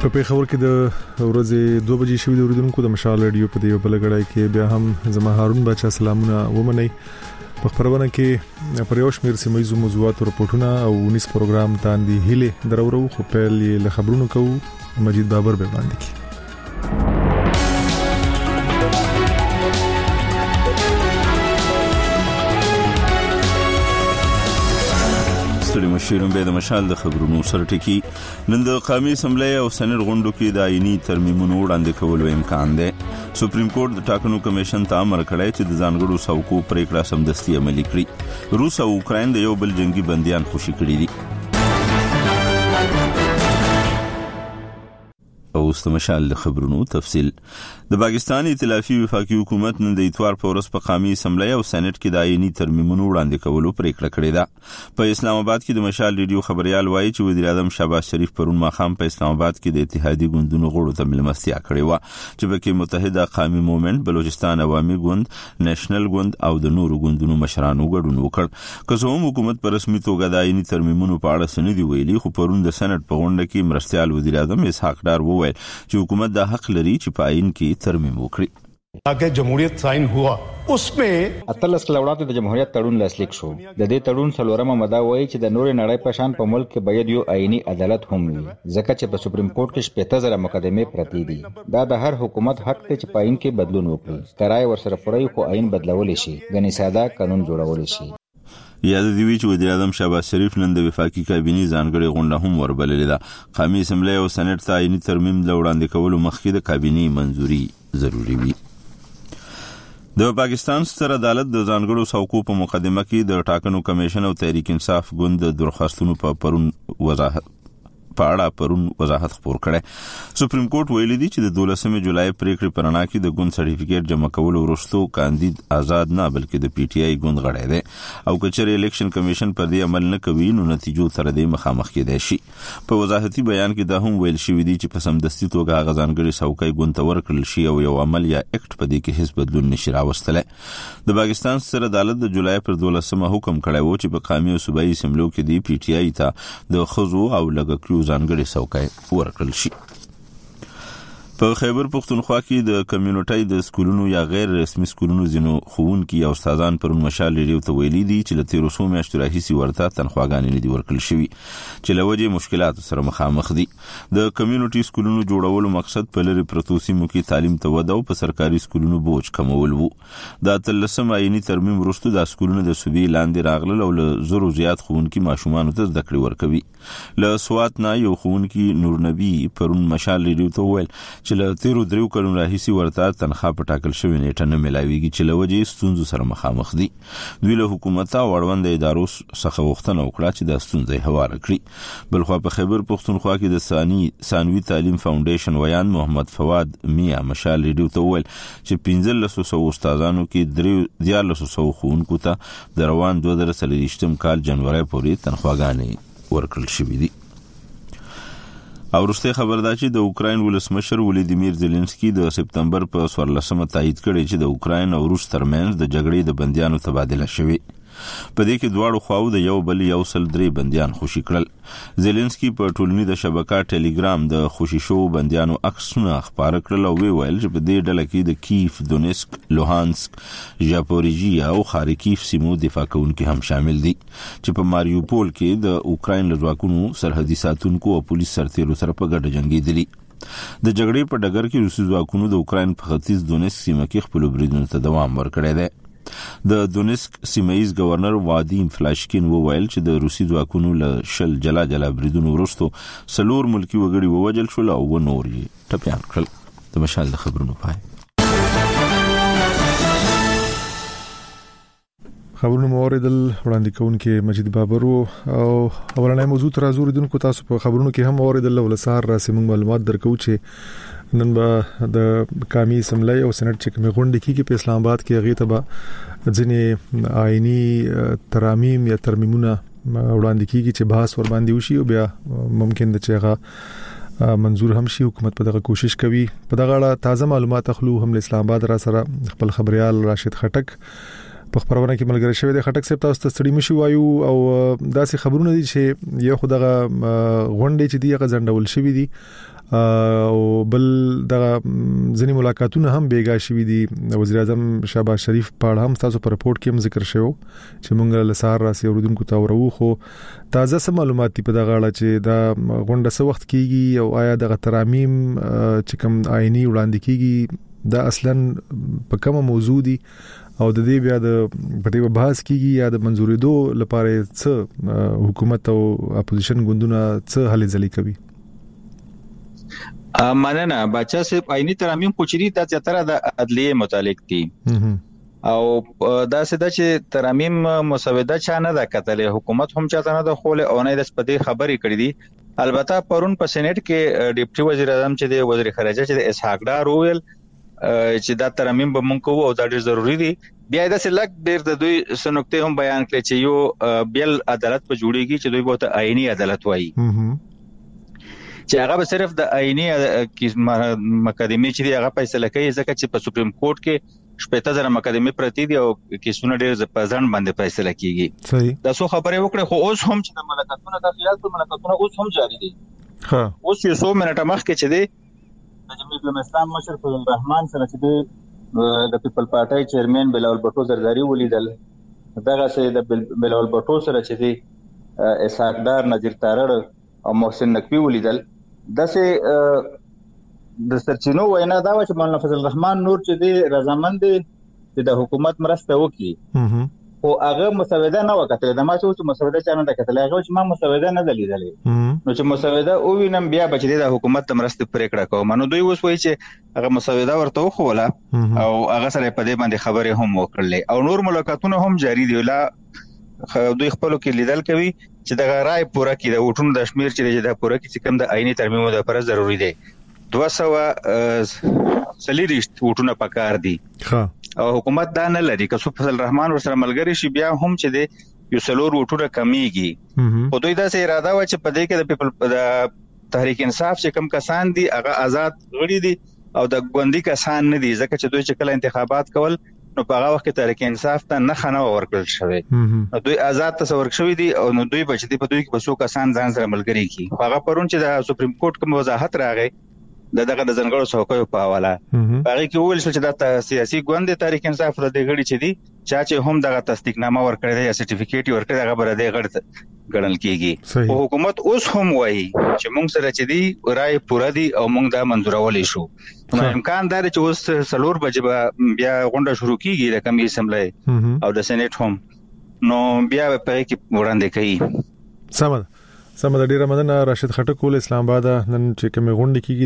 په پیښور کې د ورځې 2 بجې شوې د اوریدونکو د مشال رادیو په دیو بلګړای کې بیا هم زما هارون بچا سلامونه ومني په خبرونه کې پر یو شمېر سیمایي موضوعات او رپورټونه او 19 پروګرام تاندې هله درورو خو په له خبرونو کوو مجید بابر به باندې کی ستړي مشیرون به د مشال د خبرونو سره ټکی نن د قومي اسمبلی او سنټ غونډو کې د آئینی ترمیمونو وړاندې کولو امکان دی سپریم کورټ د ټاکنو کمیشن ته امر کړی چې د ځانګړو څوکو پریکړه سمدستي عملي کړي روس او اوکراین د یو بل جنگي بنديان خوشي کړي دي او مشال د خبرونو تفصیل د پاکستان ائتلافي وفاقي حکومت نن د اتوار په ورځ په قومي اسمبلی او سېنات کې د آئینی ترمیمونو وړاندې کولو پریکړه کړې ده په اسلام آباد کې د مشال ریډیو خبريال وایي چې وزیر اعظم شهباز شریف پرون ماخام په اسلام آباد کې د اتحادیې ګوندونو غړو ته ملمستیا کړې و چې په کې متحده قومي موومېنټ بلوچستان عوامي ګوند نېشنل ګوند او د نورو ګوندونو مشرانو ګډون وکړ که څو حکومت په رسمي توګه د آئینی ترمیمونو په اړه سندې ویلي خو پرون د سېنات په غونډه کې مرستيال وزیر اعظم اسحاق ډار وویل چې حکومت د حق لري چې په آئین کې ترمیم وکړي اگه جمهوریت ساين हुआ उसमें اتلس کلوړات د جمهوریت تړون لاسلیک شو د دې تړون څلورمه ماده وایي چې د نورې نړۍ په شان په ملک کې باید یو آئینی عدالت هم وي ځکه چې په سپریم کورټ کې 15000 مقدمې پرتې دي دا د هر حکومت حق دی چې په آئین کې بدلون وکړي کرای ورسره پرې خو آئین بدلول شي غني ساده قانون جوړول شي یاد دی چې وزیر اعظم شهباز شریف نن د وفاقي کابینې ځانګړي غونډه هم وربللې ده قومي اسمبلی او سېنات ته آئینی ترمیم د وړاندې کولو مخکې د کابینې منځوري ضروری وي د پاکستان ستر عدالت د ځانګړو څوکو په مقدمه کې د ټاکنو کمیشن او تحریک انصاف ګوند د درخواستونو په اړه پرون وضاحت خبر کړي سپریم کورټ ویلي دی چې د 12 جولای پریکړې پرنا کې د ګوند سرټیفیکیټ جمع کول ورستو کاندید آزاد نه بلکې د پی ټی آی ګوند غړی دی او کچره الیکشن کمیشن پر دې عمل نه کوي نو نتیجو تر دې مخامخ کېدای شي په وضاحتي بیان کې دا هم ویل شوی دی چې په سمدستي توګه غزانګړي څوکۍ ګوند ته ورکړل شي او یو عمل یا اکټ په دې کې هیڅ بدلون نشي راوستلی د پاکستان ستر عدالت د جولای پر 12 حکم کړی و چې په قومي او صوبایي اسمبلیو کې دی پی ټی آی ته د خزو او لګکیو ځانګړي څوکۍ ورکړل شي په خیبر پختونخوا کې د کمیونټي د سکولونو یا غیر رسمي سکولونو زینو خوونکي او استادان پرون مشال ریډیو ته ویلي دي چې له 1300 میاشتو راهیسې ورته تنخواګانې نه دي ورکړل شوي چې له وجې مشکلات سره مخامخ دي د کمیونټي سکولونو جوړولو مقصد په لری پرتو سیمو کې تعلیم ته وده او په سرکاري سکولونو بوج کمول وو د تلسم آئینی ترمیم وروسته د سکولونو د صوبې لاندې راغلل او له زرو زیات خوونکي ماشومان ته زده کړې ورکوي له سوات نه یو خوونکي نور نبی پرون مشال ریډیو ته ویل چې له 13 کلونو راهیسې ورته تنخوا په ټاکل شوی نیټه نه ملاويږي چې له وجې ستونزو سره مخامخ دي دوی له حکومت او اړوند ادارو څخه غوښتنه وکړه چې د ستونزې هواره کړي بلخو په خیبر پختونخوا کې د ثانوي تعلیم فاونډیشن ویان محمد فواد میا مشال ریډیو ته ویل چې 1500 استادانو کې 1300 خوونکو ته د روان 2023 کال جنوري پورې تنخواګانې ورکړل شوې دي او وروسته خبر ده چې د اوکراین ولسمشر ولادیمیر زيلنسکي د سپتمبر په 14مه تایید کړی چې د اوکراین او روس ترمنځ د جګړې د بنديانو تبادله شوه په دې کې دواړو خواو د یو بل یو سل درې بنديان خوشي کړل زيلنسکي په ټولنیزه شبکه ټلګرام د خوشي شو بنديانو عکسونه خبره کړل او ویل چې په دې ډله کې د کیف دونیسک لوهانسک ژاپوریژیا او خارکیف سیمو دفاع کوونکي هم شامل دي چې په ماریوپول کې د اوکراین لږواکونو سرحدي ساتونکو او پولیس سرتیرو سره په ګډه جنگیدلي د جګړې په ډګر کې روسي ځواکونو د اوکراین په ختیځ دونیسک سیمه کې خپل بریدونو ته دوام ورکړی دی د دونیسک سیمایي گورنر وادیم فلاشکین وویل چې د روسي ځواکونو له شل جلا بریدونو وروسته سلور ملکی وګړي ووجل شول او نور یې ټپيان کړل د مشال د خبرونو پای خبرونه موریدل وړاندې کوونکې مجید بابر او اولنۍ موضوع تر زوریدونکو تاسو په خبرونو کې هم اوریدل ولسار را سیمه معلومات درکو چې نن به د قومي اسمبلی او سېنات چې کومه غونډه کیږي په اسلام آباد کې هغه ته به ځینې آئینی ترامیم یا ترمیمونه وړاندې کیږي چې بحث ور باندې وشي او بیا ممکن د چې هغه منظور هم شي حکومت په دغه کوشش کوي په دغه اړه تازه معلومات اخلو هم اسلام آباد را سره خپل خبريال راشد خټک په خبرونه کې ملګری شوی د خټک صاحب تاسو ته ستړي مشي وایو او داسې خبرونه دي چې یو خدغه غونډې چې دی هغه ځندول شوی دي او بل د ځنی ملاقاتونه هم بیګا شوې دي. وزیر اعظم شهباز شریف په هم تاسو په رپورت کې هم ذکر شوی چې موږ له سهار راسي اوردونکو ته ورو خو تازه سم معلومات په دغه اړه چې دا غونډه څه وخت کیږي او آیا د ترامیم چې کوم آئینی وړاندې کیږي دا اصلا په کومه موضوع دي او د دې بیا د پټي بحث کیږي یا د منزورېدو لپاره څه حکومت او اپوزیشن ګوندونه څه هلې ځلې کوي؟ مننه بچا صاحب. آئینی ترامیم کوچري د زیاتره د عدلیه متعلق دي او دا سده چې ترامیم مسوده چا نه دا کتلې، حکومت هم چاته نه د خوله او نه د سپدې خبرې کړې دي. البته پرون په سېنات کې ډیپټي وزیر اعظم چې د وزیر خارجه چې د اسحاق ډار وویل چې دا ترامیم به مونږ کوو او دا ډېر ضروری دي. بیا دا سلک ډېر د دوی سنکته هم بیان کړي چې یو بیل عدالت په جوړیږي چې دوی به ته آئینی عدالت وایي چې هغه به صرف د آئینی مقدمه چې هغه فیصله کوي، ځکه چې په سپریم کورټ کې 15000 مقدمه پرتی دي او کیسونه ډېر په ځان باندې فیصله کیږي. صحیح. دا څو خبرې وکړه خو اوس هم چې د ملکاتونو د خیال په ملکاتونو اوس هم جاری دي. ها اوس یو 100 منټه مخکې چې دی د جمهوریت اسلام مشر فضل الرحمن سره چې د پیپل پارټي چیرمن بلاول بټو زرداری ولیدل، دغه سره د بلاول بټو سره چې دی اسحاق ډار، نذیر تارړ او محسن نقوی ولیدل. دسه د سرچینو وینا دا و چې مولانا فضل الرحمن نور چې دی رضامند دي چې د حکومت مرسته وکړي او هغه مسوده نه وکړه. د ما چې مسوده چانه د کتل هغه چې ما مسوده نه دلیدلې نو چې مسوده او وینم بیا بچی د حکومت د مرسته پریکړه کوم. نو دوی اوس وایي چې هغه مسوده ورته وخوله او هغه سره په دې باندې خبرې هم وکړلې او نور ملاقاتونه هم جاری دي. لا دوی خپل کې لیدل کوي چې د رائے پوره کې د وټونو د شمیر چې د پوره کې کوم د آئینی ترمیم د لپاره ضروری دی. 240 وټونه پکار دي او حکومت دا نه لري. که څو فضل الرحمن ورسره ملګری شي بیا هم چې دی یو څلور وټونه کمیږي. خو دوی دا سه اراده و چې په دې کې د پیپل د تحریک انصاف چې کم کسان دي هغه آزاد غړي دي او د ګوندی کسان نه دي، ځکه چې دوی چې کله انتخابات کول نو په هغه وخت کې تحریک انصاف ته نه خنه ورکړل شوی، دوی آزاد تصور شوی دي او نو دوی بچ دي په دوی کې بسو کسان ځان سره ملګری کی. هغه پرون چې د سپریم کورټ کوم وضاحت راغی دغه د ځنګړو څوکیو په حواله هغه کې ویل شو چې د سیاسي ګوند تحریک انصاف د غړي چې دي چې هم دغه تصدیق نامه ورکړی دی یا سرټیفیکیټ ورکړی هغه بر دې غړ ګڼل کیږي. او حکومت اوس هم وایي چې موږ سره چې دی رائے پوره دي او موږ دا منځورولې شو. نو امکان دا چې اوس سلور بجې بیا غونډه شروع کیږي د کمی اسمبلی او د سېنات هم نو بیا په کې وړاندې کوي. سم د ډیره مننه راشد خټک ول اسلام آباد نن چې کوم غونډه کیږي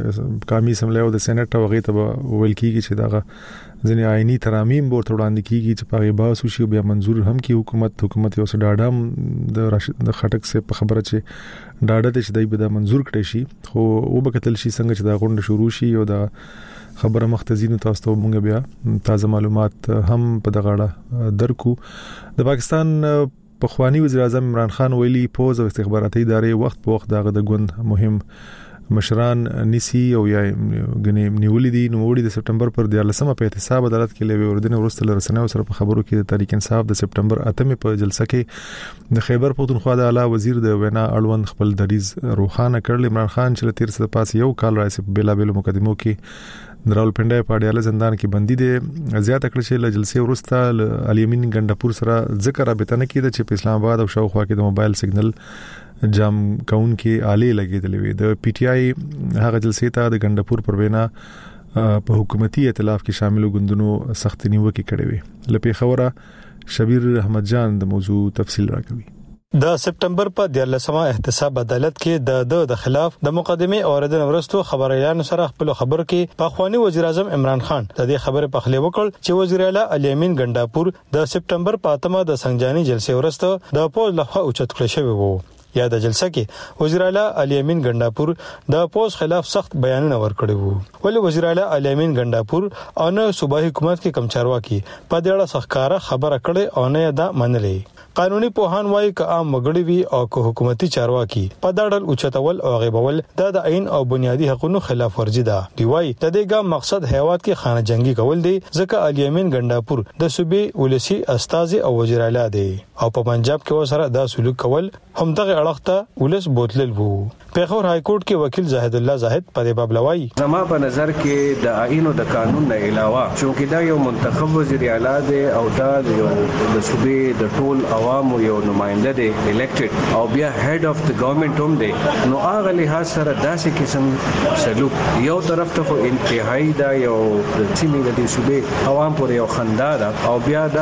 د قومي اسمبلی او د سېنات او غیته ویل کیږي چې داغه ځنې آئینی ترامیم ورته وړاندې کیږي چې په بحث وشي بیا منظور هم کی حکومت یو څه ډاډم د راشد د خټک سے په خبره چې ډاډه ته چې دای به منظور کړي شي خو او به کتل شي څنګه چې دا غونډه شروع شي او دا خبره مختزینو تاسو ته مونږ بیا تازه معلومات هم په دغه اړه درکو. د پاکستان پخوانی وزیر اعظم عمران خان ویلي پوز او استخباراتي ادارې وخت په وخت دغه د ګوند مهم مشران نسی او یا غنی نیولې دي. نو وړي د سپټمبر پر 14 په احتساب عدالت کې لوي وردن ورسته لرسنه سره په خبرو کې د تحریک انصاف د سپټمبر 8 په جلسه کې د خیبر پختونخوا د اعلی وزیر د وینا اړوند خپل دریز روخانه کړل. عمران خان چې تیر څه پاس یو کال راځي په بیلابل مقدمو کې دراول پنده په اړیاله زندان کې بندي دي. زیات کړل چې له جلسې ورسته الیمین ګندپور سره ذکر رابطه نه کیده چې په اسلام آباد او شاوخوا کې د موبایل سیګنل جام کون کې آلې لګېدلې وي. د پی ټی آی هغه جلسې ته د ګندپور پر وینا په حکومتي ائتلاف کې شامل غوندونو سخت نیوکه کړې وي. لپاره خبره شبیر احمد جان د موضوع تفصیل راکوي. د سپټمبر په 14 احتساب عدالت کې د خلاف د مقدمه اوریدنه ورستو خبريان سره خپل خبر کې پخوانی وزیر اعظم عمران خان د دې خبره په خلی وکړ چې وزیر اعلی علي امین ګنداپور د سپټمبر په 8 د سنجاني جلسې ورسته د پوز لخوا اوچت کړی شوی وو. یا د جلسه کې وزیر اعلی علي امین ګنداپور د پوز خلاف سخت بیانونه ورکړي وو. ولې وزیر اعلی علي امین ګنداپور او نه صوبایي حکومت کې کمچارواکي په دې اړه سخکاره خبره کړي او نه دا منلې. قانوني پوهان وايي ک عام مګړی وي او ک حکومتي چارواکي په داړل اوچتول او غیبول د عین او بنیادی حقوقو خلاف ورزي ده. دی وايي د دې ګام مقصد هیواد کې خانه جنگي کول دي ځکه علي امین ګنداپور د صوبې ولسی استاذ او وزیر اعلی دی او په پنجاب کې وسره دا سلوک کول هم دغه اړخته ولس بوتلل وو. پیښور های کورټ کې وکیل زاهد الله زاهد په دې باب لوي. زما په نظر کې د آئین او د قانون نه علاوه چې دا یو منتخب وزیر اعلی دی او دا یو د صوبې د ټول عوامو یو نماینده دی الیکټډ او بیا هډ اف د ګورنمنت هم دی، نو هغه لحاظ سره داسې قسم سلوک یو طرف ته خو انتهایی دا یو د سیمې د صوبې عوام پر یو خندا ده او بیا دا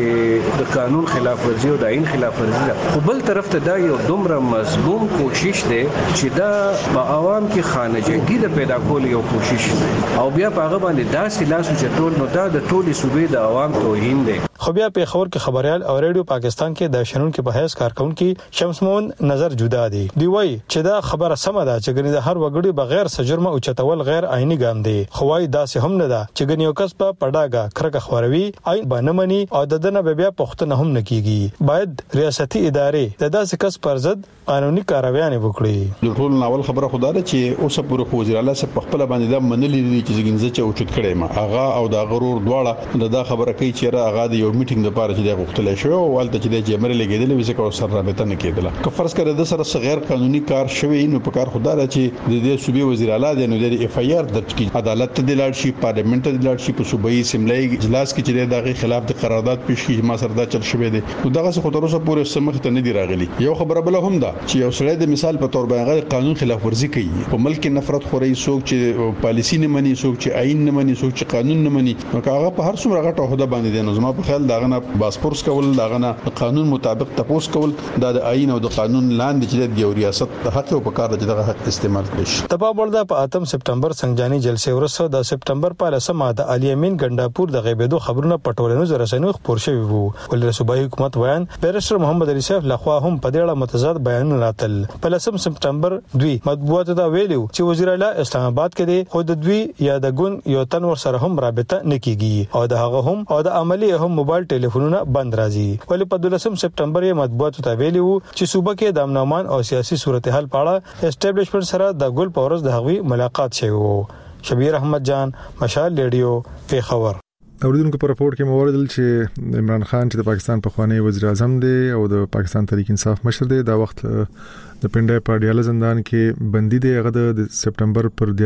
چې د قانون خلاف ورزي او د آئین خلاف ورزي ده، خو بل طرف ته دا یو دومره مظلوم کوشش دی چې دا په عوام کې خانجګي د پیدا کول یو کوشش او بیا په هغه باندې داسې لاسو چټول نو دا د ټولي صوبې د عوام توهین دی. خو بیا پیښور کې خبريال او ریډیو پاکستان کې د شنن کې بحث کارکونکو شمس مون نظر جدا دی. دی وای چې دا خبره سم ده چې ګنې د هر وګړي بغیر سجرمه او چتول غیر آئینی ګام دی، خو وای داسې هم نه ده چې ګنې یو کس په پډاګه کرکه خوروي آئین باندې مني او د دنه بیا پښتنه هم نکېږي. باید ریاستي ادارې د داسې کس پر ضد قانوني کاروایي وکړي. د ټول ناول خبره خدا ده چې اوس پورې وزیر اعلی صاحب خپل باندې دا منلي دي چې زګنځه چې اوچت کړي ما اغا او دا غرور دواړه دا خبره کوي چې را اغا د یو میټینګ د پاره چې د غوښتل شو او ولته چې د جمهور لګیدل وي چې سره رابطه نه کېدله که فرض کړه د سره غیر قانوني کار شوی نو په کار خدا را چې د دې صوبې وزیر اعلی د نو د اف ای آر درج کی عدالت ته د لاړ شي پارلیمنت ته د لاړ شي په صوبایي سیملای اجلاس کې چې دغه خلاف د قرارداد پیش کی ما سره دا چل شوی دی نو دغه څه خطر اوسه پورې سمخ ته نه دی راغلی. یو خبره بل هم ده چې یو سړی د مثال په تور باندې قانون خلاف ورزي کوي په ملک نفرت خوري څوک چې پالیسی نه مني څوک چې آئین نه مني څوک چې قانون نه مني نو هغه په هر څومره غټه عہده باندې دی نو زما په خیال داغه نه پاسپورت کول داغه نه قانون مطابق تپوس کول دا د آئین او د قانون لاندې چې د ریاست د حق او په کار د دغه حق استعمال کړي. تبا ورده په 8 سپټمبر سنجاني جلسه ورسره د سپټمبر په لسمه د علي امین ګنداپور د غیبېدو خبرونه پټولنو رسنیو خبر شوی وو. ولر صوبایي حکومت ویان بیرسټر محمد علي صاحب لخوا هم په دې اړه متضاد بیانونه راتل. په 10 سپټمبر دوی مطبوعات دا ویلو چې وزیر اعلی اسلام آباد کې دی خو د دوی یا د ګون یو تن ور سره هم رابطه نکېږي او د هغه هم او د عملی هم موبایل ټلیفونونه بند راځي. ولی په 12 سپټمبر یې مطبوعات ته ویلو چې صوبه کې د امن امان او سیاسي صورتحال په اړه اسټابلیشمنت سره د ګل پاورز د هغوی ملاقات شوی وو. شبیر احمد جان مشال ریډیو پیښور. اوریدونکو په راپورټ کې موردل چې عمران خان چې د پاکستان پخوانی وزیر اعظم دی او د پاکستان تحریک انصاف مشر دی دا وخت د پنډای په ډیاله زندان کې بندي دی. هغه د سپټمبر پر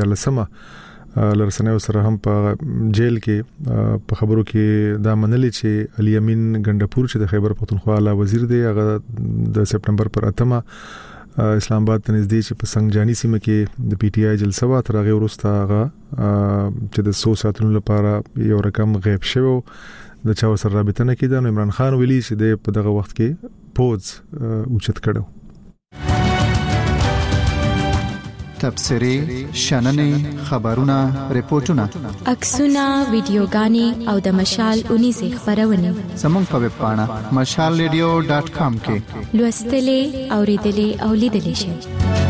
14مه لرسنیو سره هم په جیل کې په خبرو کې دا منلي چې علي امین ګنداپور چې د خیبر پختونخوا اعلی وزیر دی هغه د سپټمبر پر 8مه اسلام آباد ته نږدې چې په سنگجانی سیمه کې د پی ټی آی جلسه وا تر هغه وروسته هغه چې د 100 ساعتونو لپاره یو رقم غیب شوی د چا سره رابطه نه کیده. نو عمران خان ویلي چې د په دغه وخت کې پوز اوچت کړو. تبصرې شننې خبرونه ریپورتونه عکسونه ویډیوګانې او د مشال 19 خبرونه زموږ په ویب پاڼه mashalradio.com کې لوستلې اوریدلې او لیدلې شئ.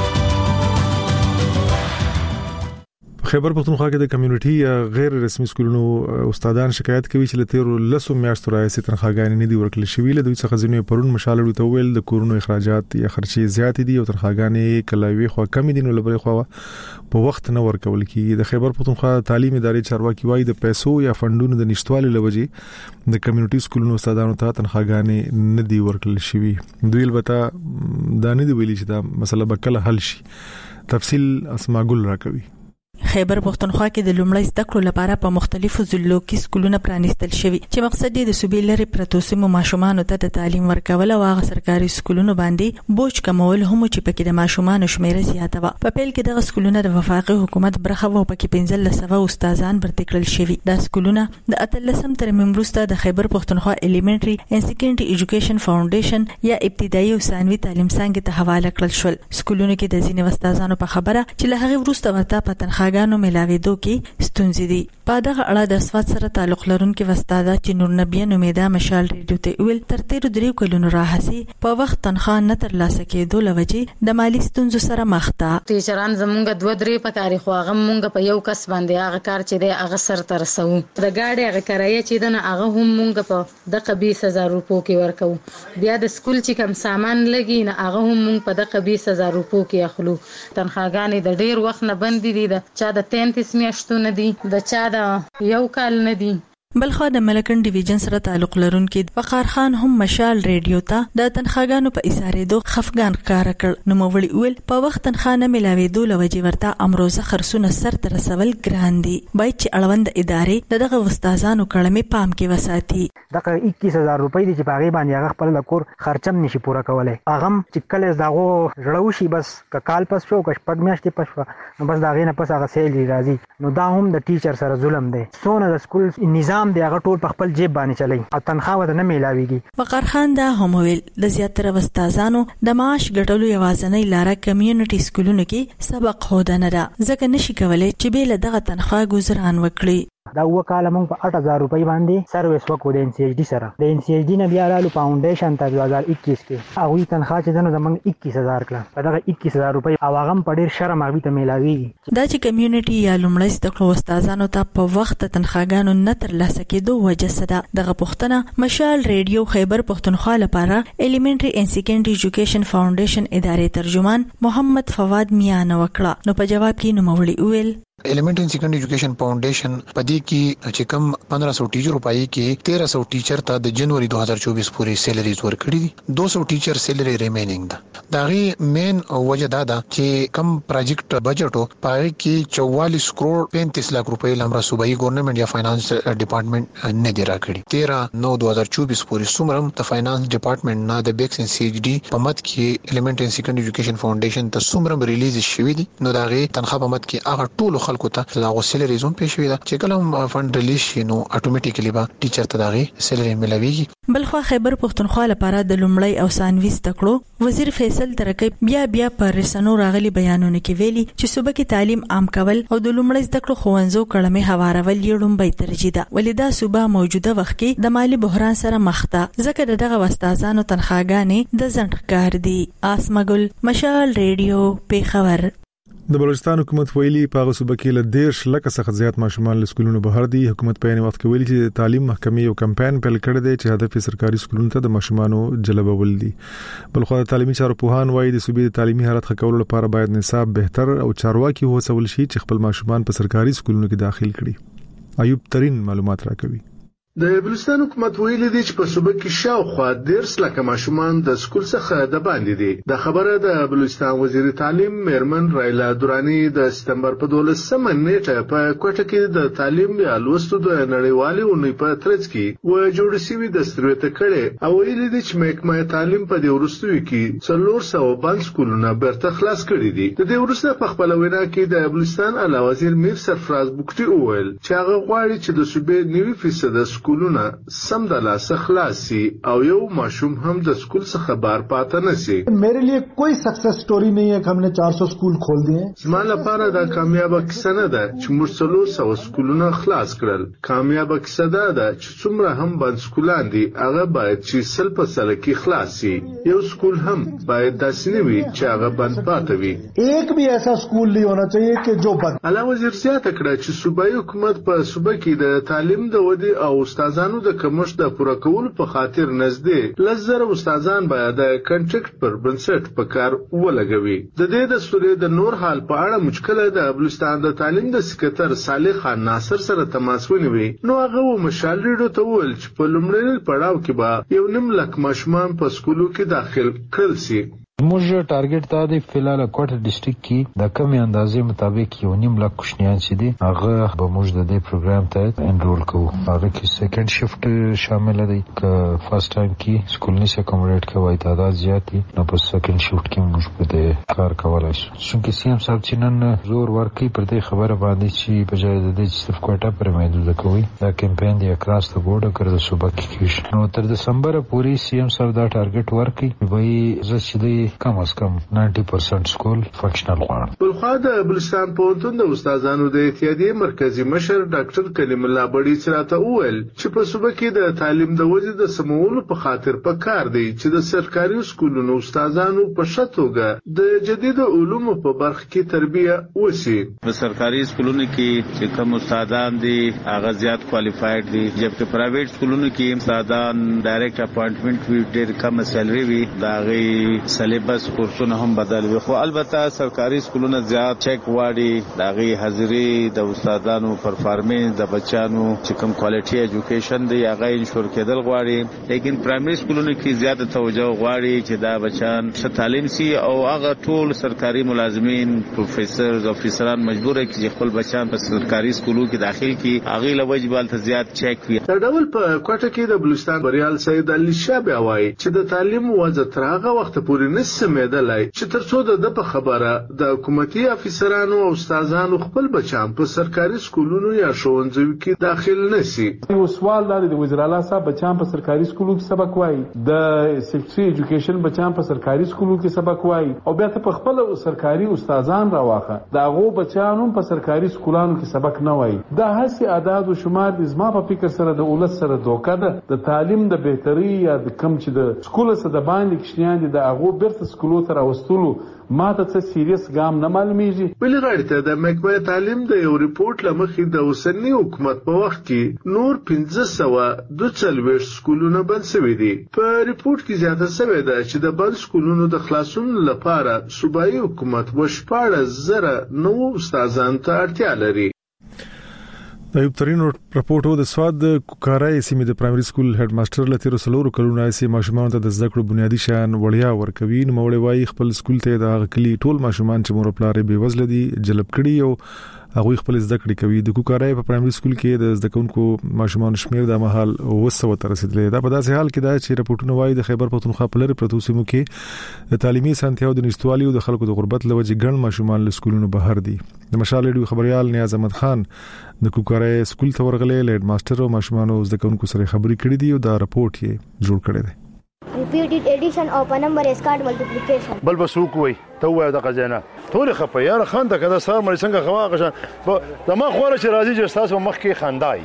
خیبر پختونخوا کې د کمیونټي یا غیر رسمي سکولونو استادان شکایت کوي چې لته لسو میاشتو راځي تنخواګانې نه دي ورکړل شوې. له دوی څخه ځینې پرون مشالړو ته ویل د کورونو اخراجات یا خرچې زیات دي او تنخواګانې کلاوي خو کم دي نو لبري خو په وخت نه ورکول کیږي. د خیبر پختونخوا تعلیم ادارې چارواکي وايي د پیسو یا فندونو د نشټوالي لوجې د کمیونټي سکولونو استادانو ته تنخواګانې نه دي ورکړل شوې. دوی البته دا نه دی ویلي چې دا مسله به کله حل شي. تفصیل اسماء ګل راکوي. خیبر پختونخوا کې د لومړی زده کړو لپاره په مختلفو ضلعو کې سکولونه پرانیستل شوي چې مقصد یې د صوبې لري پرتو سیمو ماشومانو ته د تعلیم ورکول او هغه سرکاري سکولونو باندې بوج کمول هم چې پکې د ماشومانو شمیره زیاته و. په پیل کې دغه سکولونه د وفاقي حکومت برخه و پکې 1500 استادان برتي کړل شوي. دا سکولونه د 13 ترمیم وروسته د خیبر پختونخوا الیمنټري اینڈ سیکنډري ایجوکیشن فاونډیشن یا ابتدایي او ثانوي تعلیم څنګه ته حواله کړل شول. سکولونو کې د ځینې استادانو په خبره چې له هغه وروسته ورته په تنخواګانو ملاويدو کې ستونزې دي. په دغه اړه د اسوات سره تعلق لرونکي استاد چې نور نبی نومیدا مشال ریډیو ته ویل تر 13 کلونو راهسي په وخت تنخواه نه ترلاسه کېدو لوجې د مالی ستونزو سره مخ ده. ټیچران زمونږ 2-3 په کاري خو هغه مونږ په یو کس باندې هغه کار چې دی هغه سر تر رسو. د گاډي هغه کرایه چې دنه هغه هم مونږ په دغه 20000 روپو کې ورکو. بیا د سکول چې کم سامان لګي نه هغه هم مونږ په دغه 20000 روپو کې اخلو. تنخواګانې د ډیر وخت نه بند دي. د چا د 33 میاشتو نه دي، د چا د یو کال نه دي. بلخو د ملکن ډیویژن سره تعلق لرونکي وقار خان هم مشال ریډیو ته د تنخواګانو په اسارېدو خفګان ښکار کړ. نو مولي اول په وخت تنخواه نه ملاوېدو لوجې ورته امروزه خرڅونه سر ته رسول ګران دي. باید چې اړوند ادارې دغه استادانو کړمې پام کې وساتي. دغه 21000 روپۍ دي چې په هغې باندې هغه خپل کور خرچم نشي پوره کولی. هغه هم چې کله دغو زړه وشي بس که کال پس شو که شپږ میاشتې پس شوه نو بس د هغې نه پس هغه سیلري راځي. نو دا هم د ټیچر سره ظلم دی. څونه د سکول نظام دی هغه ټول په خپل جیب باندې چلی او تنخواه ورته نه میلاویږي. وقار خان دا هم ویل د زیاتره استادانو د معاش ګټلو یوازینۍ لاره کمیونټي سکولونو کې سبق ښودنه ده، ځکه نشي کولی چې بې له دغه تنخواه ګذران وکړي. دا وکاله موږ په 8000 روپۍ باندې سرویس وکړو د NCHD سره. د NCHD نه بیا رالو فاونډیشن ته 2021 کې هغوی تنخواه چې ده نو زموږ 21000 کړه. په دغه 21000 روپۍ او هغه هم په ډېر شرم هغوی ته میلاویږي. دا چې کمیونټي یا لومړی زده کړو استادانو ته په وخت تنخواګانو نه ترلاسه کېدو وجه څه ده؟ دغه پوښتنه مشال ریډیو خیبر پښتونخوا لپاره ایلیمنټري اینډ سیکنډري ایجوکیشن فاونډیشن ادارې ترجمان محمد فواد میانه وکړه. نو په جواب کې نوموړي وویل ایلیمنټری اینډ سیکنډري ایجوکیشن فاونډیشن پدې کې چې کم 1500 ټیچر پای کې 1300 ټیچر ته د جنوري 2024 پورې سیلریز ورکړي دي. 200 ټیچر سیلری ریمینینګ ده. داغي مین وجه دا ده چې کم پروجیکټ بجټو پای کې 44 کروڑ 35 لک روپۍ لمره صوبایي ګورنمنت یا فاینانس ډپارټمنټ نه دی راکړي. 13/9/2024 پورې څومره د فاینانس ډپارټمنټ نه د بیکس ان سی ایچ ډي په مت کې ایلیمنټری اینډ سیکنډري ایجوکیشن فاونډیشن ته څومره ریلیز شوی دي نو داغي تنخواه په مت کې هغه ټول خلکو ته لاغو سیلری زون پېښ وي دا چې کله فند ریلیز شي نو اتوماتیکلی به ټیچر ته داغي سیلری ملويږي. بلخو خیبر پښتونخوا لپاره د لومړی او ثانوي زده کړو وزیر فیصل ترکی بیا پر رسنو راغلي بیانونه کې ویلي چې صوبه کې تعلیم عام کول او د لومړی زده کړو ښوونځو کړمې هوارول یې لومړی ترجیح ده. ولې دا صوبه موجوده وخت کې د مالی بحران سره مخ ده، ځکه دغه استادانو تنخواګانې د ځنډ کار دي. آسمګل مشال ریډیو پیښور. د بلوچستان حکومت ویلي په هغه صوبه کې له 10 لک څخه زیات ماشومان له سکولونو بهر دي. حکومت په یوه وخت کې ویلي چې تعلیم محکمې یو کمپاین پیل کړی دی چې هدف یې سرکاري سکولونو ته د ماشومانو جلبول دي. بلخو د تعلیمي چارو پوهان وایي د صوبې د تعلیمي حالت ښه کولو لپاره باید نصاب بهتر او چارواکي هڅول شي چې خپل ماشومان په سرکاري سکولونو کې داخل کړي. ایوب ترين معلومات راکوي. د بلوچستان حکومت ویلي دی چې په صوبه کې شاوخوا 10 لک ماشومان د سکول څخه د باندې دي. د خبره د بلوچستان وزیر تعلیم میرمن رایلا دورانی د سپتمبر په 12مه نیټه په کوټه کې د تعلیم یا لوستو د نړیوالې اونۍ په ترڅ کې و جوړ شوی د سترګې کړي او ویلي دی چې محکمه تعلیم په دې ورستوي کې 400 بند سکولونه برته خلاص کړي دي. د دې ورسته په خپل وینا کې د بلوچستان اعلی وزیر میر سرفراز بوکټي وویل چې هغه غواړي چې د صوبې 90% سکولونه سم د لاسه خلاصي او یو ماشوم هم د سکول څخه بار پاتې نشي. मेरे लिए कोई सक्सेस स्टोरी नहीं है कि हमने 400 स्कूल खोल दिए. زما لپاره دا کامیابه کیسه نه ده چې موږ 400 سکولونه خلاص کړل. کامیابه کیسه ده چې څومره هم بند سکولان دي هغه باید چې 100% کې خلاص شي. یو سکول هم باید داسې نه وي چې هغه بند پاتې وي. एक भी ऐसा स्कूल नहीं होना चाहिए कि जो बंद. اعلی وزیر زیاته کړه چې صوبایي حکومت په صوبه کې د تعلیم د ودی او استادانو د کمښت د پوره کولو په خاطر نږدې 10,000 استادان باید د کنټریکټ پر بنسټ په کار ولګوي. د دې د سورې د نور حال په اړه مشکله د بلوچستان د تعلیم د سکرټر صالح خان ناصر سره تماس ونیوي. نو هغه مشال ریډیو ته وویل چې په لومړني پړاو کې به 1.5 لک ماشومان په سکولو کې داخل کړل شي. موږ ټارګټ تا دی فلال کوټه ډیسټریکټ کې د کمی اندازې مطابق 1.5 لک کوشنیان چې دي هغه به موږ د دې پروګرام ته انرول کوو. هغه کې سیکنډ شفټ شامل دی که فرست ټایم کې سکول نشي اکوموډیټ کوي تعداد زیات دي نو په سیکنډ شفټ کې موږ په دې کار کولای شو. څنګه سي ام صاحب چې نن زور ورکړي پر دې خبره باندې چې په ځای د دې صرف کوټه پر محدود کوي دا کمپاین دی اکراس ته بورډ کړ د صوبه کې نو تر دسمبر پورې سی ام صاحب دا ټارګټ ورکړي وایي زه چې کم از کم 90% سکول فنکشنل غواړم. بلخوا د بلوچستان پوهنتون د استادانو د اتحادیې مرکزی مشر ډاکټر کلیم الله بډی چراته وویل چې په صوبه کې د تعلیم د ودې د سمولو په خاطر په کار دی چې د سرکاري سکولونو استادانو په شتوګه د جدید علومو په برخه کې تربیه وشي. په سرکاري سکولونو کې چې کوم استادان دي هغه زیات کوالیفاید دي جبکه پرایویټ سکولونو کې استادان ډایرکټ اپاینټمنټ وی ډېر کم سیلری وي دا غي سلیبس کورسونه هم بدل وي، خو البته سرکاري سکولونه زیات چک واړي، داغي حاضری د استادانو پرفارمنس د بچانو چې کوم کوالټي ایجوکیشن دی هغه انشور کېدل غواړي، لیکن پرایمري سکولونو کې زیاته توجه غواړي چې دا بچان ښه تعلیم سي او هغه ټول سرکاري ملازمین پروفیسرز افیسران مجبور دي چې خپل بچان په سرکاري سکولو کې داخل کړي، هغه له وجبال ته زیات چک وي. د ډول په کوټه کې د بلوچستان بریال سید علي شاه وایي چې د تعلیم وضع تر هغه وخت پورې نسمېدلای چې ترڅو د په خبره د حکومتي افیسرانو او استادانو خپل بچان په سرکاري سکولونو یا ښوونځیو کې داخل نشي. یو سوال دا د وزیر اعلی صاحب بچان په سرکاري سکولو کې سبق وایي، د سیکسي ایجوکیشن بچان په سرکاري سکولو کې سبق وایي او بیا ته په خپل سرکاري استادان راواخه دا غو بچانو په سرکاري سکولانو کې سبق نه وایي. دا هسي اعداد او شمار د زما په فکر سره د اولت سره دوکه ده. د تعلیم د بهتري یا د کم چې د سکول سره د باندې کښنیان دي د هغه بیرته سکولو ته راوستلو ماته څه سیریس ګام نه معلومیږي. بل غړي ته د محکمه تعلیم د یو ریپورت لمخې د اوسنی حکومت په وخت کې نور 1542 سکولونه بند شوي دي. په ریپورت کې زیاته شوې ده چې د بند سکولونو د خلاصون لپاره صوبایي حکومت وشپاړه زره نو استادان ته اړتیا لري. د یو ترين راپورټو د سواد کوکارای سیمې د پرایمري سکول هډ ماستر لته رسولور کلونه سي ماشومان ته د زده کړو بنیادی شان وړیا ورکوي. نو مولوي وايي خپل سکول ته د کلی ټول ماشومان چې مور پلارې به وزل دي جلب کړي او هغه خپل زده کړې کوي. د کوکارای په پرایمري سکول کې د زده کوونکو ماشومان شمیر د مهال 200 تر رسیدلې. دا په داسې حال کې دا چې راپورټونه وايي د خیبر پختونخوا په لری پروتو سیمو کې د تعلیمي سنتیاو د نشټوالي او د خلکو د غربت لوجې ګڼ ماشومان له سکولونو بهر دي. د مشال ریډیو خبريال نیاز احمد خان د کوکارای سکول ته ورغلې لیډ ماستر او ماشومان زده کوونکو سره خبرې کړې دي او دا راپورټ یې جوړ کړی دی. repeated addition of a number is called multiplication. بل بسوق وي تو وای د قزانه ټول خپه یار خنده کده سار مې څنګه خواغه د ما خوره چې راځي چې تاسو مخ کې خندای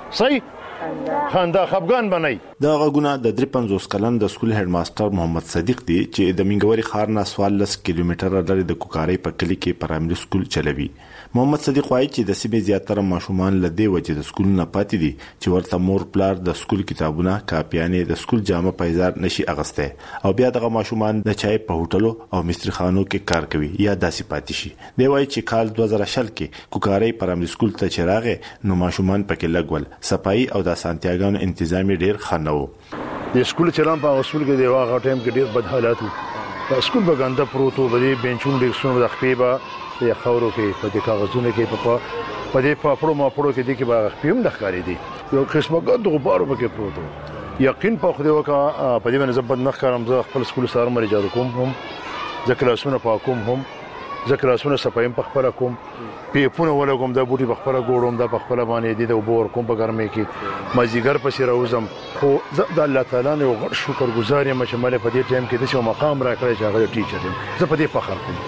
صحیح خنده خفغان بنئ. دا غونه د 53 کلن د سکول هډ ماستر محمد صدیق دی چې د منګوري خار نه 14 کیلومتر لري د کوکارای په کلی کې پرایمري سکول چلوي. محمد صدیق وايي چې د سیمې زیاتره ماشومان لدی وجه د سکول نه پاتې دي چې ورته مور پلار د سکول کتابونه کاپیانې د سکول جامه پایزار نشي اغسته او بیا دغه ماشومان د چای په هوټلو او مسترخانو کې کار کوي یا داسې پاتې شي. دی وايي چې کال 2000 کې کوکارای پرایمري سکول ته چراغه نو ماشومان پکې لګول صفائی او د سانتیاګانو انتظامی ډیر خنو. د سکول چلان په اصول کې دی واغه ټیم کې ډیر بد حالات وو. په سکول باندې پروتو بلې بنچونو ډیکسونو د خپېبه یا خاورو کې په دې کاغذونو کې په دې پاپړو ماپړو کې دي کې باغ خپېم د ښکاری دي یو قسمه ګد غبارو پکې پروتو. یقین په خو دې وکا په دې باندې زبد نه ښکارم زه خپل سکول سره مری جوړ کوم هم ذکر اسونه پاکوم هم ذکر اسونه صفایم په خپل کوم پیپونه ولګم د بوټي په خپل ګوړم د په خپل باندې دي د وبور کوم په ګرمه کې مازیګر پسې راوزم خو د الله تعالی نه غوړ شکر گزار یم چې مله په دې ټیم کې د شو مقام راکړی چې هغه ټیچر یم زه په دې فخر کوم.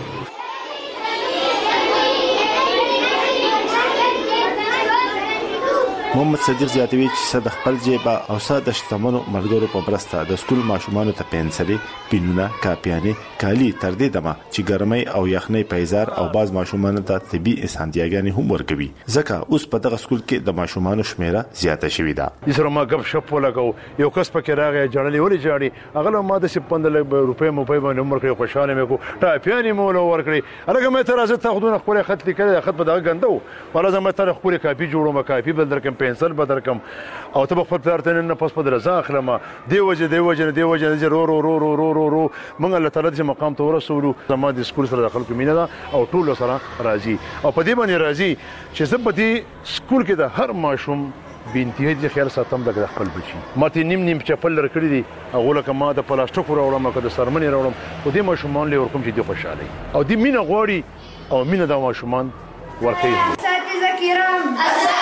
محمد صدیق زیاتوي چې صد خپل جیبا او صد شتمنو مرګرو په برسته د سکول ماشومان ته پنسلې پینونه کاپیانې کالی تر دې دمه چې ګرمۍ او یخنۍ پیزار او باز ماشومان ته طبي اسانتیاګانې هم ورکوي. ځکه اوس په دغه سکول کې د ماشومان شمیره زیاته شوې ده. اسره ما غب شپ ولګاو یو کس پکې راغی جړلې ولې جاړي هغه ما د 15 روپۍ مو په باندې عمر کې خوشاله مې کو ټاپیانې مو ور کړې هغه مې تر ازه تاخذونه خپل خط لیکل خط په دغه غندو ولا زما تر خپل کاپی جوړوم کاپی بل درکم پنسل بدر کم او ته خپل پلارتن نه پس په درځه اخلم دی وجه رو مونږ الله تعالی دې مقام ته ورسولو. زما د سکول سره داخل کومینه ده او ټول سره راضي او په دې باندې راضي چې زه په دې سکول کې د هر ماشوم بنتي دې خیال ساتم د خپل بچي ماته نیم چپل لرکړي دي هغه لکه ما د پلاستیک راوړم که د سرمنې راوړم او دې ماشومان له ورکوم چې دې خوشاله او دې مینه غواړي او مینه د ماشومان ورکوي. اساتذه کرام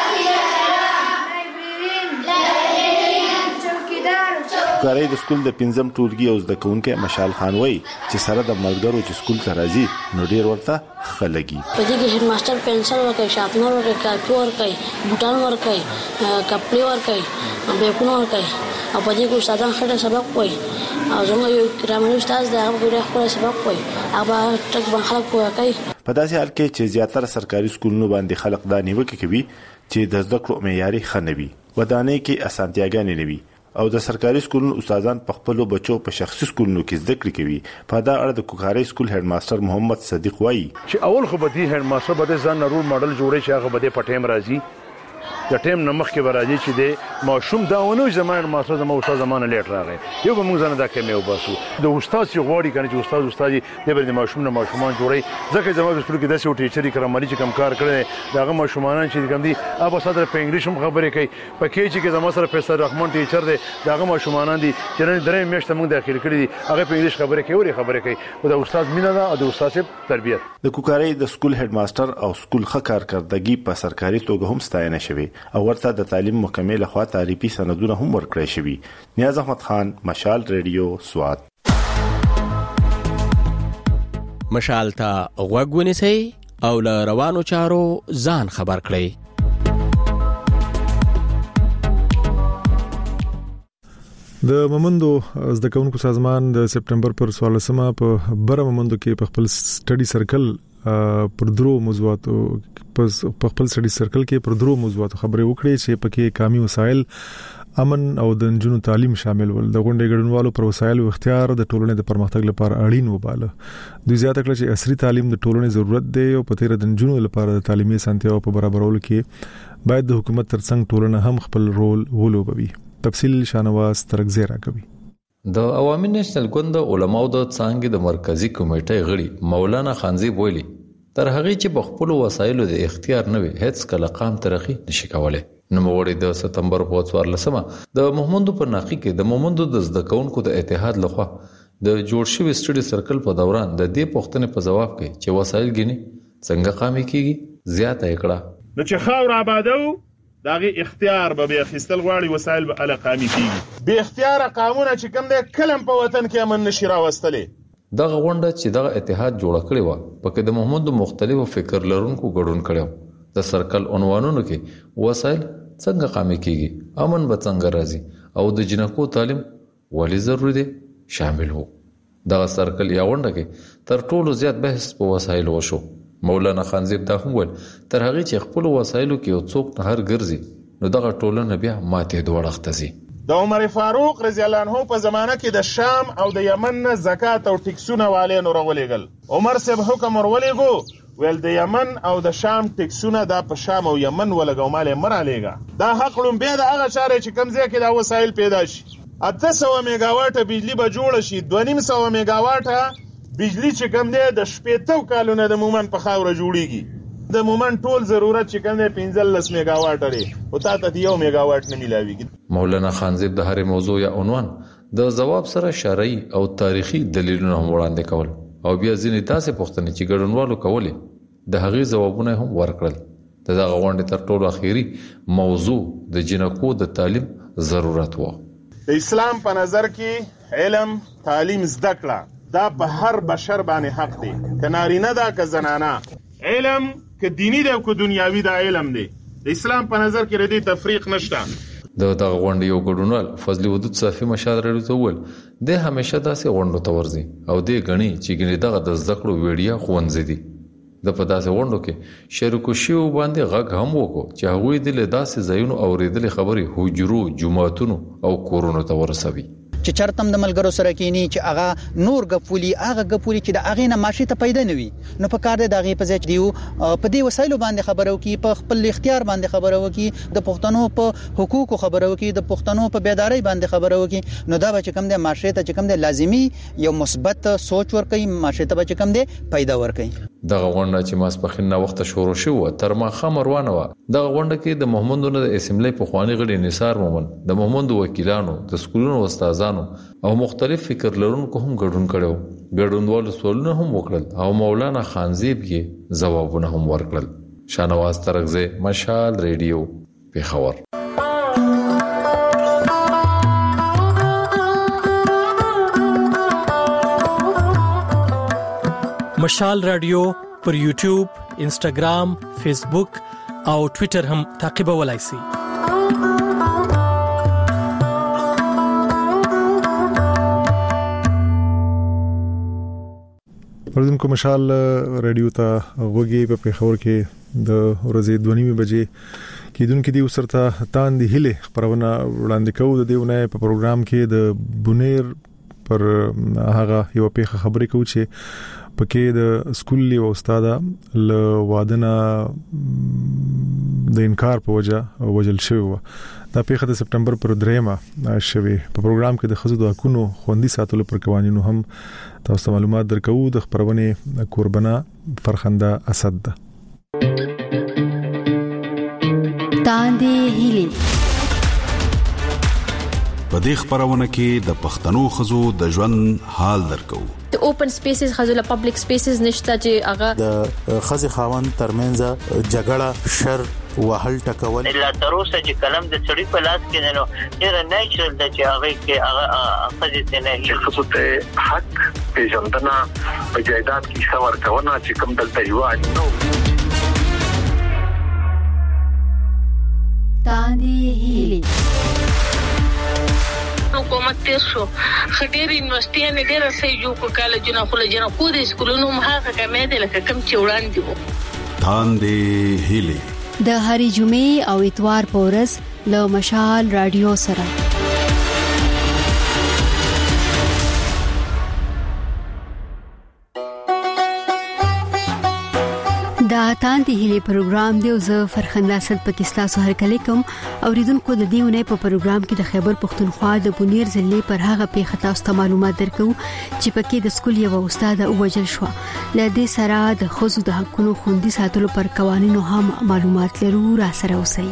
کوکارای د سکول د 5م ټولګي او زده کوونکو مشال خان وای چې سره د ملګرو چې سکول ته راځي نو ډیر ورته خلګي. په دې کې هډ ماستر پنسل ورکوي شاپنر ورکوي کاپي ورکوي بوټان ورکوي کپړې ورکوي بیکونه ورکوي او په دې کې استادان خټه سبق کوي او زموږ یو کرامي استاد دا هغه خپل سبق کوي هغه ټک باندې خلک کوي. په داسې حال کې چې زیاتره سرکاري سکولونو باندې خلک دا نیوکه کوي چې د زده کړو معیاري خنوي ودانۍ کې اسانتیاګانې نوي او د سرکاري سکولونو استادان په خپل بچو په شخصي سکولونو کې زده کړې کوي. په دا اړه د کوکاري سکول هډ ماستر محمد صدیق وایي چې اول خو به دی هډ ماستر به ځان رول ماډل جوړي چې هغه به په ټیم راځي د ټیم نمخ کې راځي چې د ماشوم دا ونو زمانه ماستر زمو استاد زمانه لیټ راغی یو به موږ نه دا کمه وباسو د استاد چې غواړي کنه چې استاد د بل ماشوم نه ماشومان جوړي ځکه زموږ سکول کې داسې ټیچري کرامالي چې کم کار کړي داغه ماشومان چې کم دي ابا صدر په انګلیش هم خبرې کوي په کې چې زموږ سره فیصل رحمان ټیچر دی داغه ماشومان دي چې نن درې میاشتې موږ داخل کړي دي هغه په انګلیش خبرې کوي او خبرې کوي او د استاد مینا ده او د استاد تربیت. د کوکاري د سکول هډ ماستر او سکول خکار کردګي په سرکاري توګه هم ستاینه شوی او ورته د تعلیم مکمل خوا تعریفي سندونه هم ورکړی شوی. نیاز احمد خان، مشال ریډیو، سوات. مشال ته غوږ ونیسئ او له روانو چارو ځان خبر کړئ. د مومندو زده کوونکو سازمان د سپټمبر پر 14مه په بره مومندو کې په خپل سټډي سرکل پر درو موضوعاتو په خپل سټډي سرکل کې پر درو موضوعاتو خبرې وکړې چې پکې قومي وسایل، امن او د نجونو تعلیم شامل ول. د غونډې ګډونوالو پر وسایل او اختیار د ټولنې د پرمختګ لپاره اړین وباله. دوی زیاته کړه چې عصري تعلیم د ټولنې ضرورت دی او په تیر د نجونو لپاره د تعلیمي اسانتیاو په برابرولو کې باید د حکومت ترڅنګ ټولنه هم خپل رول ولوبوي. تفصیل شانواز ترغزی راکوي. د عوامي نېشنل ګوند علماء د څنګه د مرکزی کمیټې غړي مولانا خانزیب ویلي تر هغه چې په خپل وسایلو د اختیار نه وي هیڅ کله قام ترقی نشي کولای. نو موړي د سپتمبر په 14مه د مومندو په ناقي کې د مومندو د زده کوونکو د اتحاد لخوا د جوړ شوی سټډي سرکل په دوران د دې پوښتنې په جواب کې چې وسایل ګینی څنګه قامي کیږي زیاته کړه نو چې خاور آبادو داغه اختیار به اخیستل غواړي وسایل به القامي کیږي به اختیار قانون چې کوم د کلم په وطن کې امن نشي راوستلې. دغه غونډه چې دغه اتحاد جوړ کړی و پکې د محمد مختلفو فکر لرونکو ګډون کړو. د سرکل عنوانونو کې وسایل څنګه قامي کیږي، امن به څنګه راځي او د جنکو تعلیم ولې ضروري دی شامل وو. دغه سرکل یا غونډه کې تر ټولو زیات بحث په وسایل وشو. مولانا خانزیب دا هم ول تر هغه چې خپل وسایلو کې یو څوک نه هر ګرځي نو دغه ټولنه بیا ماته دوړخته سي. د عمر فاروق رضی الله عنه په زمانه کې د شام او د یمن زکات او ټیکسونه والے نور ولېګل. عمر صاحب حکم ورولېګو ویل د یمن او د شام ټیکسونه د په شام او یمن ولګو مال مرالېګا. دا حق لوم بیا د هغه چاره چې کمزې کې د وسایل پیدا شي. 800 میگاواټ بجلی به جوړ شي، 250 میگاواټ بجلی چې کم دی د 70 کالونو د مومن په خاور جوړیږي. د مومن ټول ضرورت چې کم دی 15 میگاواټ لري او تاسو ته 1 میگاواټ نه ملاويږي. مولانا خانزیب د هر موضوع یا عنوان د جواب سره شرعي او تاریخي دلیلونه وړاندې کول او بیا ځینې تاسو پوښتنې چې ګډونوالو کولې د هغې جوابونه هم ورکړل. دغه غونډه تر ټولو اخیری موضوع د جنکو د تعلیم ضرورت و. د اسلام په نظر کې علم تعلیم زده کړه دا په هر بشر باندې حق دی، که نارینه ده که زنانه. علم که دینی ده او که دنیاوی ده علم دی. د اسلام په نظر کې ردی تفریق نشته. د دغه غونډې یو ګډونوال فضل ودود صافي مشال رډو ته ول د همیشه داسې غونډو ته ورځي او د غني چې ګنې دغه د زکړو ویډیا خوندې دي. د په داسې غونډو کې شریکو شیو باندې غږ هم وکړو چې هغوی د داسې ځایونو اوریدلې خبرې حجرو، جمعاتونو او کورونو ته ورسوي. چې چرتم د ملګرو سره کینی چې هغه نور غفولي هغه غفولي چې د هغه نه ماشي ته پیدا نوي نو په کار دی دغه په ځای دیو په دې وسایلو باندې خبرو کی په خپل اختیار باندې خبرو کی د پښتنو په حقوقو خبرو کی د پښتنو په بیداری باندې خبرو کی نو دا به کم دی ماشي ته کم دی لازمی یو مثبت سوچ ور کوي ماشي ته به کم دی پیدا ور کوي. دغه غونډه چې ماسپخین وخت شروع شو تر ماخه روانه و. دغه غونډه کې د محمدونو د اسمبلی په خواني غړي نثار مومن د محمد وکیلانو د سکولونو استادانو او مختلف فکر لرونکو هم ګډون کړو. ګډونوالو سوالونه هم وکړل او مولانا خانزیب یې ځوابونه هم ورکړل. شانواز ترغزی، مشال ریډیو، پیښور. مشال رادیو پر یوټیوب، انسټاګرام، فیسبوک او ټوئیټر هم تعقیبولای شئ. ورزم کو مشال رادیو ته وګي په پیښور کې د ورځې 2:30 بجې کیدونکو دی وسرته تاندې هله خبرونه وړاندې کوو د دیونه په پروګرام کې د بونیر پر هغه یو پیخه خبرې کوو چې پکې د سکول یو استاد له وادنه د انکار په وجل شوی و. دا پیخه د سپټمبر پر 3 شوی. په پروګرام کې د خزو د حقوقو خوندي ساتلو پر قوانینو هم تاسو معلومات درکو. د خبرونه قربانه فرخنده اسد ده. تاندې هلي په دې خبرونه کې د پښتنو خزو د ژوند حال درکو. د اوپن سپیسز خزو له پبلک سپیسز نشته چې هغه د خزي خاوند ترمنځ جګړه شر وهل ټکول الا تروسه چې کلم د چړي په لاس کې نو ډیر نیچرل د چې هغه کې هغه خزي نه هي خصوص ته حق پیژندنه په جایداد کې څور کونه چې کوم دلته یو نو تاندې هلي حکومت تیر شو خډيري یونیورسيټي ډېر صحیح جوړ کالجونه خلجنه کو د سکولونو مخه کمې دي لکه کم چې وړاندې وو. تاندې هلي د هری جمعې او اتوار په ورځ له مشال رادیو سره دا تاندې هلي پروګرام دی. زه فرخنده اسد پاکستان سره هرکلی کوم. اوریدونکو د دیونه په پروګرام کې د خیبر پختونخوا د بونیر ضلع پر هغه پیښه تاسو ته معلومات درکو چې پکې د سکول یو استاد وژل شو. لدې سره د خزو د حقوقو خوندي ساتلو پر قوانینو هم معلومات لرو. را سره اوسئ.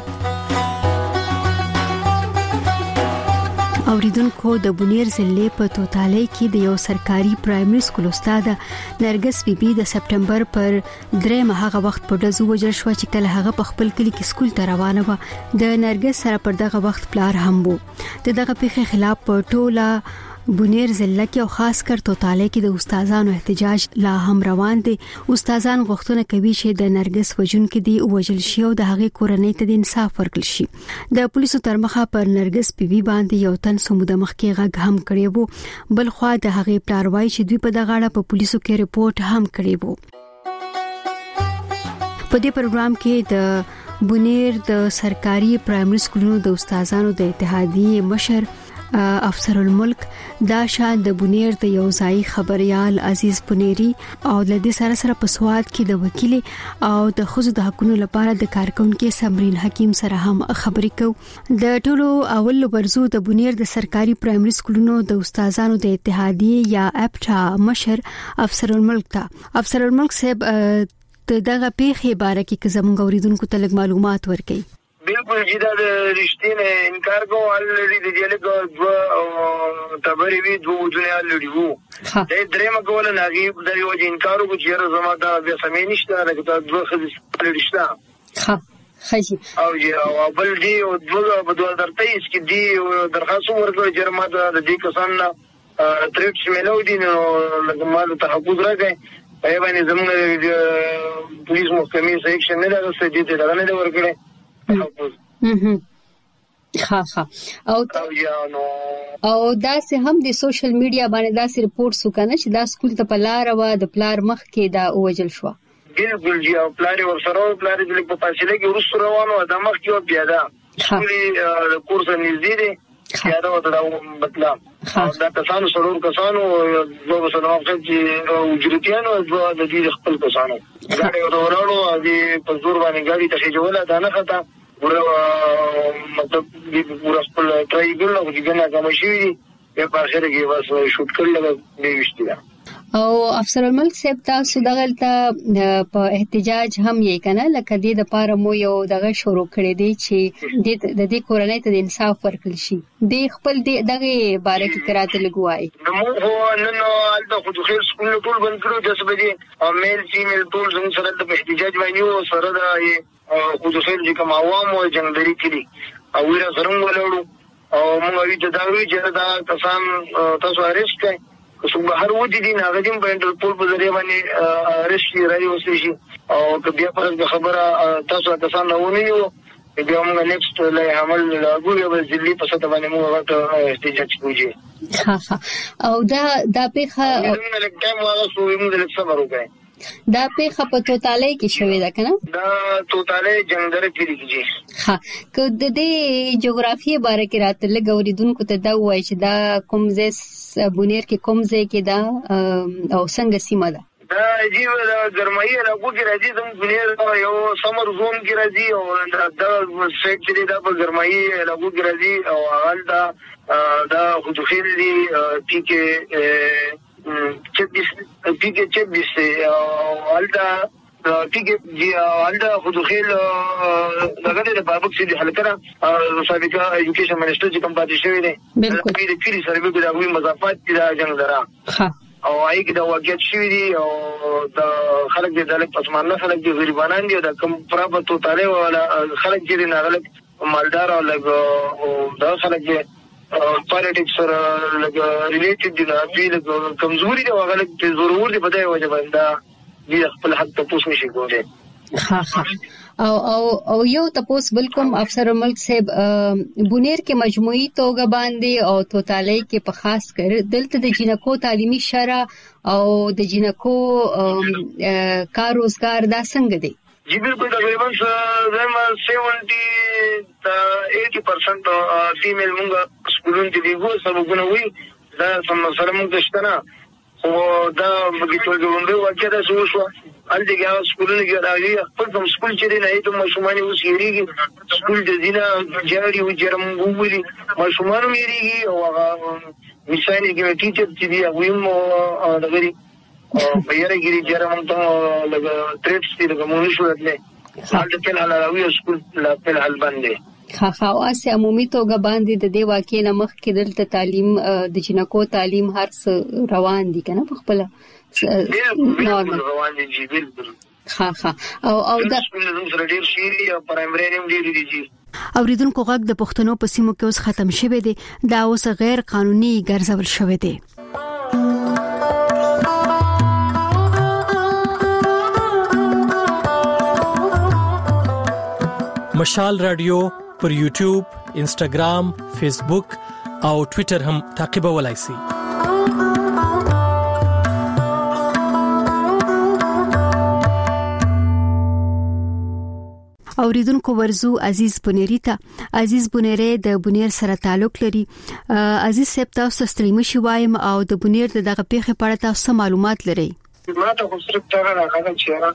اوریدونکو د بونیر ضلع په توتالۍ کې د یو سرکاري پرایمري سکول استاد نرګس بیبي د سپټمبر پر 3 هغه وخت په دزو وجل شو چې کله هغه په خپل کلی کې سکول ته روانه و. د نرګس سره پر دغه وخت پلار هم وو. دغه پیښه خلاف په ټوله بونیر ضلع کې او خاص کر توتالۍ کې د استادانو احتجاج لا هم روان دي. استادان غوښتنه کوي چې د نرګس وجونکو دی وجل شي او د هغې کورنۍ ته د انصاف ورکړل شي. د پولیسو تر مخه پر نرګس بیبي باندې یو تن سموده مخکې غږ هم کړی وو. بل خو د هغې پلار وایي چې دوی په دغه اړه په پولیسو کې ریپورت هم کړی وو. په دې پروګرام کې د بونیر د سرکاري پرایمري سکولونو د استادانو د اتحادیې مشر افسر الملک دا شان د بونیر د یو ځای خبريال عزیز بونيري او د دې سره په سواد کې د وکیل او د خزو د حقوقو لپاره د کارکونکو سمرین حکیم سره هم خبرې کو. د ټولو اول ورزو د بونیر د سرکاري پرایمري سکولونو د استادانو د اتحادیې یا اپټا مشر افسر الملک افسر الملک صاحب دغه پیښې باره کې زموږ اوریدونکو ته لږ معلومات ورکړي. بالکل جدا د رښتینه انکار کوو. الریډي د دې له تبرې وی دوه دنیا لري وو. د درېم کول نه غي د یو انکار وکړي چې زما دا به سمې نشته راګه دوه خځې لريشته. ها خځې او بل دی او دوه په 2023 کې دی درخواست ورکړ چې ما د دې کسان تریټس ملو دي نو ما ته تحفظ راکړي. په باندې زموږ پولیس محکمې سیکشن نه راغسته دي ته نه ورکړي. ها او دا سه هم د سوشل میډیا باندې دا سه ریپورټ وکړه چې دا سکول ته په لار و د پلار مخ کې دا اوجل شو. بالکل جی او پلار ورسره پلار د په فاصله کې ورس روانو د مخ کې پیاده سکولي کورس نږدې دی پیاده وته دا مطلب دا کسانو سره کسانو دوه سره وخت چې وجرتيانو د دې خپل کسانو غاړي ورورانو د په زور باندې غاړي ته جوړه دا نه خطا پورا مطلب دې پورا خپل ټرایګل او څنګه کوم شي په اخر کې بس شوټ کړل به وشتیا. او افسر الملک صاحب تاسو دغلته په احتجاج هم یې کنه لکه دې د پاره مو یو دغه شروع کړی دی چې د دې کورنۍ ته د انصاف ورکړل شي. د خپل دغه باره کې کراته لګوای نو هو نن د خو خیر سکول ټول بند کړو د سبدي او میل فیمیل ټول زموږ سره د احتجاج باندې سره د خو خیر چې کوم عوام او جنګدري کړي او ورا سره ولړو او موږ وی ته دا وی چې دا کسان تاسو اریسټ کړئ کوم بهر ودی دي نه غدیم په انټرپول په ذریعہ باندې رشي راځي وسې شي او کبه پر خبره تاسو کسان نه ونیو بیا موږ نیکسټ لای عمل لاګو یو ځلې په ست باندې موږ وخت احتجاج کوجی. ها او دا په ښه موږ له ټایم واغ سو موږ له صبر وکړي دا په خپتوتالي کې شوې ده کنه دا توتاله جنگدره کې دي ها که د دې جغرافیه باره کې راته لګوریدونکو ته دا وایي چې دا کومځه بونیر کې کومځه کې دا او څنګه سیمه ده دا عجیب دا ګرمایي علاقو کې راځي د بونیر یو سمر زون کې راځي او دا سټ کې دا په ګرمایي علاقو کې راځي او حال دا خودخیل دي کې 26 والدا تيجي والدا خدوخيل دغه د بابک سي حلقه سابقه ایجوکیشن منسٹر چې کوم پاتې شوی دی بالکل د پیری سروې د غوي مضافات د جنگ درا او هغه د واقعیت شوی دی او د خلک د دلک پسمانه خلک د غریبانان دي د کوم پرابه توتاله ولا خلک چې نه غلط مالدار او لګ دا خلک پالیټکس سره لګ ریلیټډ دي نه پیل کمزوري دی هغه لګ ضرور دی په دې وجه باندې دي خپل حق ته پوښتنه شي کوله او یو تاسو بالکل افسر ملک صاحب بونیر کې مجموعي توګه باندې او توتالي کې په خاص کر دلته د جنکو تعلیمي شرع او د جنکو کار روزګار دا څنګه دی जी बिल्कुल तकरीबन 70% फीमेल मुंगा स्कूलों की दिगो सब गुना हुई दा सर मुंगा शतना او دا مګي ټول ګوندې واکه دا شو ال دې ګا سکولونه کې راځي خپل کوم سکول چې نه ایته ماشومان اوس یریږي سکول د دینه جاري او جرم وګوري ماشومان یریږي او هغه مثال کې ټیچر چې دی هغه د غری او یریږي جرم ته لګ ټریټس دي د کومو شو دلته حال د حال راوي سکول لا په حال باندې او اسه عمومي توګه باندې د دې واقع نه مخ کې دلته تعلیم د جنکو تعلیم هر څه روان دي کنه په خپل نورمال روان دي بالکل او دا سره ډیر شي او پرایمري نیم ډیر دي اوریدونکو غږ د پښتنو په سیمو کې اوس ختم شوه دي دا اوس غیر قانوني ګرځول شوه دي مشال رادیو پر یوټیوب، انسټاګرام، فیسبوک او ټوئیټر هم تعقیبولای شئ. اوریدونکو ورزو عزیز بونیری ته عزیز بونیری د بونیر سره تعلق لري. عزیز صاحب تاسو ستړي مشي وایم او د بونیر دغه پیښه په اړه تاسو معلومات لرئ؟ ما ته خو صرف دا راغلی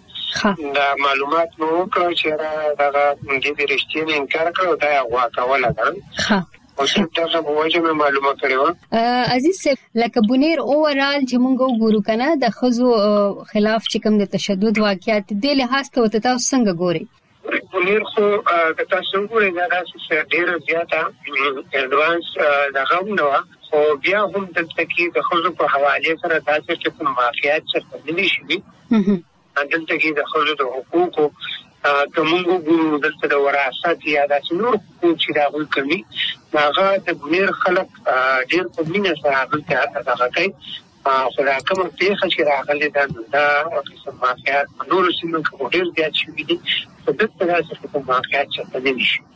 چې دا معلومات مو وکړ چې دا د رښتینی انکار کړو دا غوا کوله ده او صرف دا په وجه مې معلومات کړو. عزیز صاحب لکه بونیر اوورال چې مونږ وګورو کنه د خزو خلاف چې کوم د تشدد واقعیت د لحاظ ته تاسو څنګه ګورئ؟ بونیر خو د تاسو ګورئ دا چې ډیر زیاته اډوانس دا غو نو او بیا هم د تکي د خزو په حواله سره تاسو چې کوم واقعیت څرګند دي شي دلته کې د خزو د حقوقو کومو ګورو دلته د وراثت یا د نور چې دا ول کوي هغه د بونیر خلک ډیر په مینه سره هغه هغه کوي خو دا کوم پیښه چې راغلي دا قسم واقعیت نور سیمه کې ډیر زیات شي دي په دغه تاسو کوم واقعیت څرګند دي شي.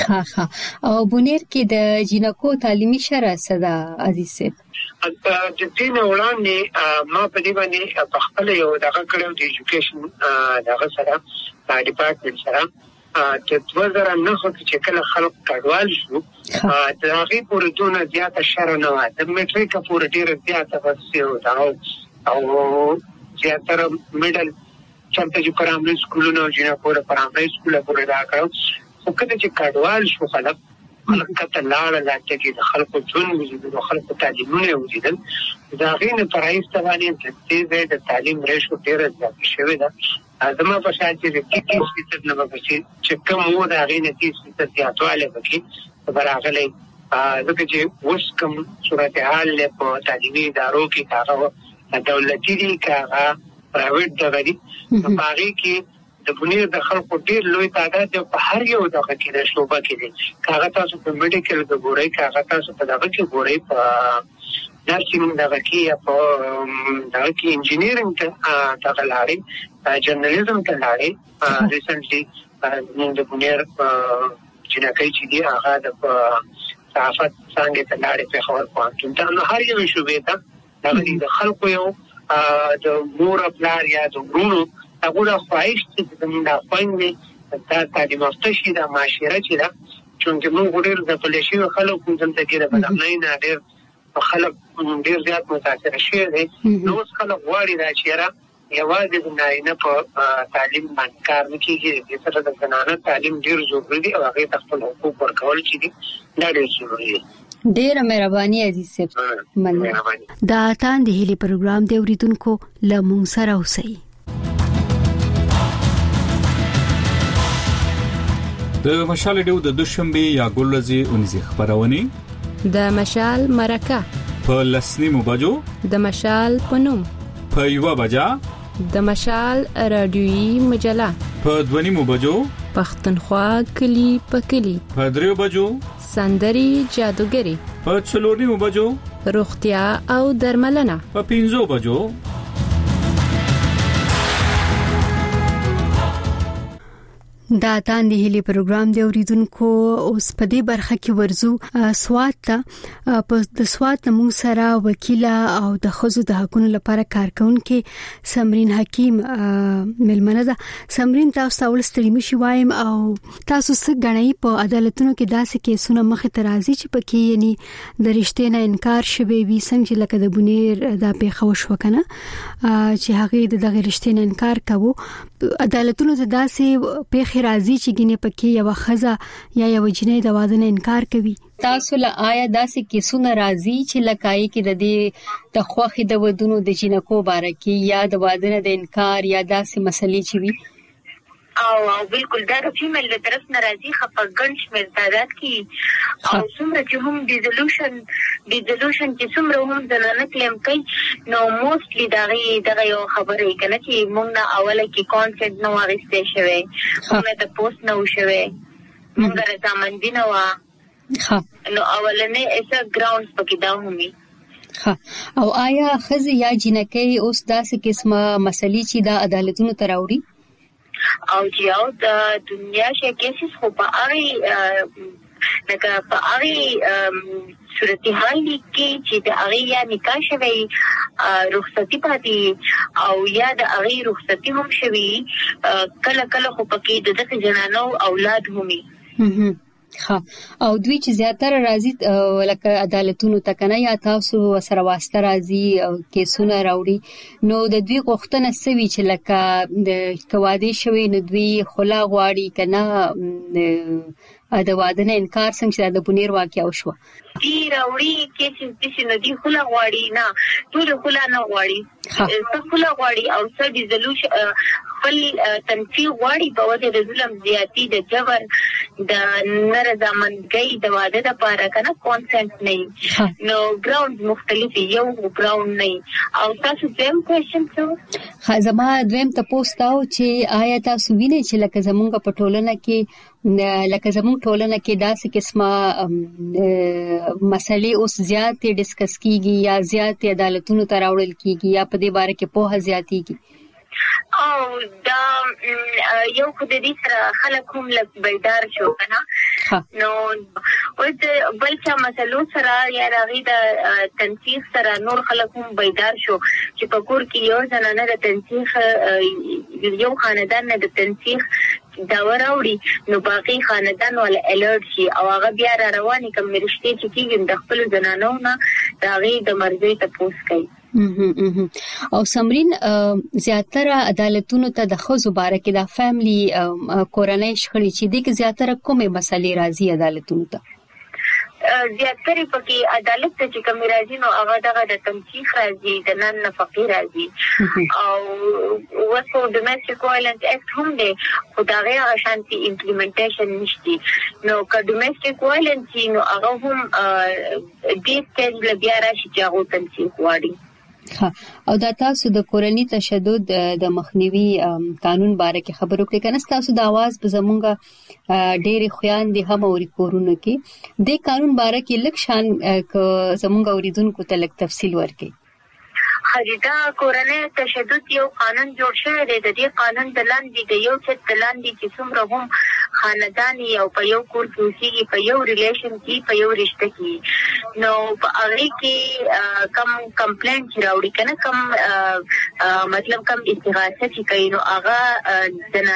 او بونیر کې د جنکو تعلیمي شرع صدا عزیز صاحب د دین وړاندې ما په دې باندې په خپل یو دغه کړو د ایجوکیشن دغه سره ډپارټمنټ سره د 2009 کې کله خلک کډوال شو د هغه پورې دونه زیاته شرع نه و د میټریک پورې ډیره زیاته ورسېو او زیاتره میډل چمته چې پرامري سکولونو جنکو پرامري سکول پورې دا کړو خو کله چې کډوال شو خلک کته لاړه لاته کې د خلکو ژوند وزیدل د خلکو تعلیمونه وزیدل دا غینه پرایسته باندې د تعلیم ریشو ډیره زیاته شوې ده زما په شان چې کې څه نه وکړي چې کوم و دا غینه چې زیاتواله وکړي براغلي دغه چې اوس کوم صورتحال په تعلیمي ادارو کې هغه دولتي دي هغه پرایویټ دغري په هغه کې د بونیر د خلکو ډیر لوی تعداد په هر یو دغه کې د شوبه کې دي کاغه تاسو په میډیکل کې ګورئ کاغه تاسو په دغه کې ګورئ په نرسینګ دغه کې په دغه کې انجینیرینګ ته دغه لاري جرنالیزم ته لاري ریسنټلی د بونیر جنکای چې دی هغه د صحافت څنګه ته لاري په خبر پاتون ته نو هر یو شوبه ته دغه د خلکو یو د مور پلار یا د ورونو هغه خواهش چې زموږ خويندې دا تعلیم یافته شي د معاشره چې دا چې موږ ډېر د پولیسي خلکو دلته کې د بدامنۍ نه ډېر خلک ډېر زیات متاثر شوي دي. نو اوس خلک غواړي دا چې را یوازې د نارینه په تعلیم باندې کار نه کېږي، د سره د زنانه تعلیم ډېر ضروري دی او هغې ته خپل حقوق ورکول چې دي دا ډېر ضروري دی. ډېره مهرباني عزیز صاحب. مننه. دا تان د هلي پروګرام دی اوریدونکو لمون سره اوسئ. د مشال ډیو د دوشنبه یا ګلزي اونځي خبرونه د مشال مرکه په لسنیمو بجو د مشال پنوم په یو بجا د مشال رادیوي مجله په دونیمو بجو پښتونخوا کلی په کلی په دریو بجو سندري جادوګری په څلورنیمو بجو روغتیا او درملنه په 5 بجو. دا تان دی هلي پروګرام دی اوریدونکو اوس په دې برخه کې ورزو سوات ته په د سوات موږ سره وکیل او د خزو د حقوقو لپاره کارکونکو سمرین حکیم ملمنه ده. سمرین تاسو اول ستړي مشي وایم او تاسو څه غنئ په عدالتونو کې داسې کیسونه مخه ترازی چې پکې یعنی د رښتې نه انکار شوی وي څنګه لکه د بنیر د پیښو شو کنه چې هغه د رښتې نه انکار کوي. عدالتونو ته داسې پیښ راځي چې ګینه پکې یو خزه یا یو جنې د واده نه انکار کوي. تاسو له آیا داسې کیسونه راځي چې لکای کې د دې د خوخي د ودونو د جنکو باره کې یا د واده نه د انکار یا داسې مسلې چې وي؟ او بالکل دا د فیمیل له طرف نه راځي خپګن شمیر تعداد کې او څومره چې هم ډیزولوشن چې څومره هم زنانه کلیم کوي نو موستلی دغه یو خبره کنه چې موږ نه اوله کې کانسنت نو اغستې شوی موږ ته پوسټ نو شوی موږ رضامندي نه و نو اولنې ایسا ګراوندز پکې دا همي او آیا خزي یا جنکې اوس داسې قسمه مسلې چې د عدالتونو تراوړي او چې د دنیا شي کیسز خو په اړه لکه په اړه صورتحال کې چې د اړه یا نکاح شوی رخصتي پاتې او یا د اړه رخصتي هم شوی کله کله خو پکې د دغه جنانو اولاد همي او دوی چې زیاتره راځي لکه عدالتونو ته کنه یا تاسو سره واسطه راځي او کیسونه راوړي نو د دوی غوښتنه سوي چې لکه د کوادي شوی نو دوی خلا غواړي کنه د واده نه انکار څنګه د بنیر واقعیا وشو دی راوړي کې چې ندی خلا غواړي نه ټول خلا نه غواړي څه خلا غواړي او څه ډیزولوشن خپل تنفیذ غواړي په وجه د ظلم زیاتی د جبر د نرضامندګۍ د واده لپاره کنه کانسنت نه نو ګراوند مختلف یو ګراوند نه او تاسو دیم کوېشن څه زما دویم تاسو تاو چې آیا تاسو وینئ چې لکه زمونږ په ټولنه کې لکه زمونږ ټولنه کې داسې قسمه مسلې اوس زیات ډیسکس کیږي یا زیات عدالتونو ته راوړل کیږي یا په دې باره کې په زیاتیږي او دا یو خدای دې سره خلک هم لږ بیدار شو کنه نو او بل څه مسلو سره یا راغی د تنسیق سره نور خلک هم بیدار شو چې په کور کې یو ځنانه د تنسیق یو خاندان نه د تنسیق دا وراوړي نو باقي خاندان ول الرټ شي او هغه بیا را رواني کوم رښتې چې کیږي د خپل ځنانو نه دا غي د مرزي ته پوس کوي او سمرین زیاتره عدالتونو ته د خزو باره کې د فیملی کورنۍ شخړې چې د زیاتره کومه مسلې راځي عدالتونو ته زیاتره پکې عدالت ته چې کوم راځي نو هغه دغه د تنسیق راځي د نن نفقې راځي او وسو ډومېسټک وایلنس اکټ هم دی خو دا غیر شانتي امپلیمنټیشن نشتی نو که ډومېسټک وایلنس نو هغه هم دې سټیج لبیا راشي چې هغه تنسیق واړي او دا تاسو د کورنۍ تشدد د مخنیوي قانون باره کې خبرو کړې کنه تاسو د आवाज په زمونږه ډېری خويندې هم اوري کورونه کې د قانون باره کې لږ شان زمونږه اوریدونکو ته لږ تفصیل ورکړي خریدا کورنۍ تشدد یو قانون جوړ شوی دی د دې قانون د لاندې د یو څه د لاندې چې څومره هم خاندان او په یو کور کې اوسېږي، په یو ریلیشن کې، په یو رشته کې، نو په هغه کې کم کمپلینټ راوړي کنه، کم مطلب کم استغاثه چې کوي، نو هغه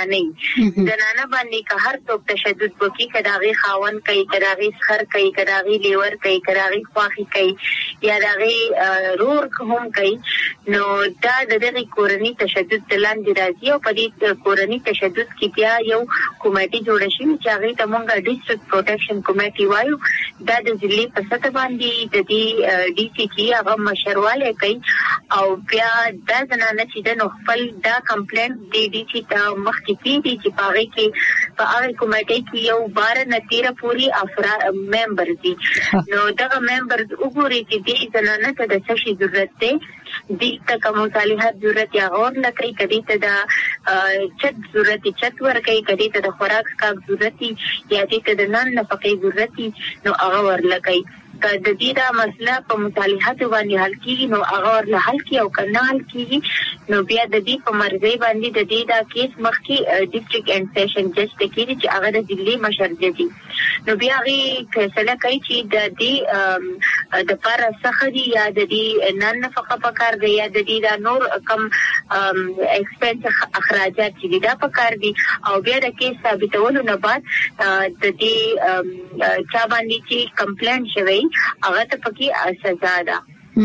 زنانه باندې که هر څوک تشدد وکړي، کداغي خاون کوي، کداغي سخر کوي، کداغي لیور کوي، کداغي خواخي کوي، یا داغي رور هم کوي، نو دا د دغه کورنۍ تشدد لاندې راځي. او په دې کورنۍ تشدد کې بیا یو کمیټي جوړه شوې چې هغه ته موږ ډیسټریکټ پروټیکشن کمیټي وایو. دا د ضلع په سطح باندې د دې ډي سي چې هغه مشرواله کوي، او بیا دا زنانه چې د خپل دا کمپلینټ دی ډي سي ته مخکې کیږي چې په هغه کمیټي کې یو 12 پوری افراد ممبر دي. نو دغه ممبر وګوري چې دې زنانه ته د څه شي ضرورت دی، دې ته کوم صالحات ضرورت یا غور لکې کدي ته د چت ضرورت، چت ورکې کدي ته د خوراک کا ضرورت یا دې ته د نن نفقې ضرورت، نو هغه ورلکې د دې دا مسله په مصالحت باندې حل کیږي، نو هغه ورله حل کی او کنه حل کیږي، نو بیا د دې په مرزي باندې د دې دا کیس مخکې ډیسټریکټ اینڈ سیشن جج ته کیږي چې هغه د ضلع مشر دي. نو بیا هغه فیصله کوي چې د دې د پر سخري یا د دې نن نفقه پکار دی یا د دې دا نور کم ایکسپنس اخراجات چې دا پکار دي، او بیا د کیس ثابتولو نه بعد د دې چا باندې چې کمپلینټ شوی هغه ته پکې سزا ده.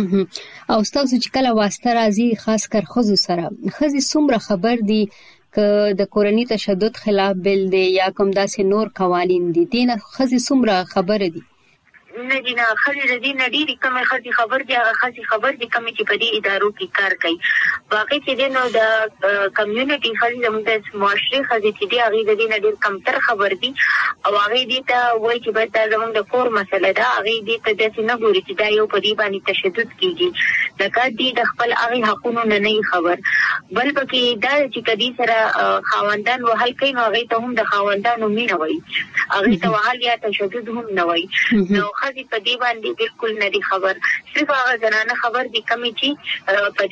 او تاسو چې کله واسطه راځي خاص کر خزو سره، خزي څومره خبر دي ک د کورنۍ تشدد خلاف بل دی یا کوم داسې نور قوانين دي، دینه خزي څومره خبر دي؟ نه دي، نه خالي د دې نډيري کومه خالي خبر دي، هغه خالي خبر دي کومه چې په دې ادارو کې کار کوي. باقي چې دینو د کمیونټي خالي د معاشري خالي چې دی هغه د دې نډیر کمتر خبر دي، او هغه دې ته وایي چې باید زموږ د کور مسله ده، هغه دې ته د نه ګوري چې دا یو په دې باندې تشدد کیږي، لکه دې د خپل هغه حقوقو نه خبر، بل پکې دا چې کدي سره خاوندان وهل کوي، نو هغه ته هم د خاوندانو مینه وایي، هغه ته وهل یا تشدد هم نه وایي. نو خزي په دې باندې بالکل نه دي خبر، صرف هغه زنانه خبر دي کمی چې په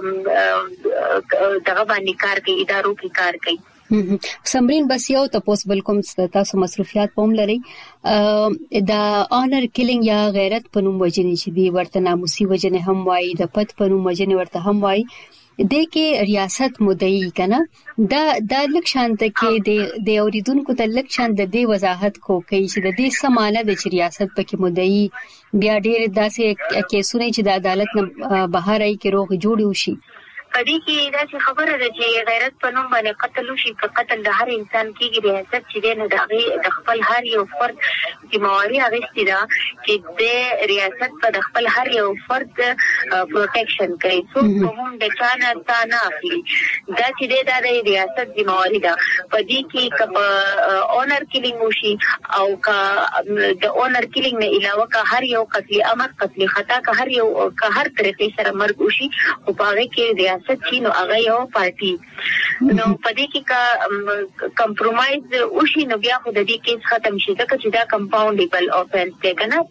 دې دغه باندې کار کوي، ادارو کې کار کوي. سمرین بس یو تاسو بل کوم تاسو مصروفیات پوم لري، دا آنر کیلینګ یا غیرت په نوم وجنې چې دی ورته ناموسي وجنې هم وایي، د پد په نوم وجنې ورته هم وایي، د کې ریاست مدعي کنه، دا لک شانت کې د اوریدونکو ته لک شانت د دې وضاحت کو کوي چې د دې سمانه د ریاست پکې مدعي بیا ډېر داسې کیسونه چې د عدالت نه بهر ای کې روغ جوړ وشي. پدې کې دا چې خبره ده چې غیرت په نوم باندې قتل وشي، په قتل د هر انسان کېږي، ریاست چې د خپل هر یو فرد ذمہواری اخیستې ده چې د ریاست په خپل هر یو فرد پروټیکشن کوي، څوک هم د چانه نه اخلي، دا چې د ریاست ذمہواری ده. پدې کې کله اونر کیلینګ وشي او د اونر کیلینګ نه علاوه که هر یو قتل امر، قتل خطا، که هر طریقې سره مرګ وشي، او په هغه کې نو هغه یو پارټي، نو پدې کې کا کمپرومایز وشي، نو بیا خو د دې کیس ختم شي، ځکه چې دا کمپاونډیبل اوفنس دی کنه،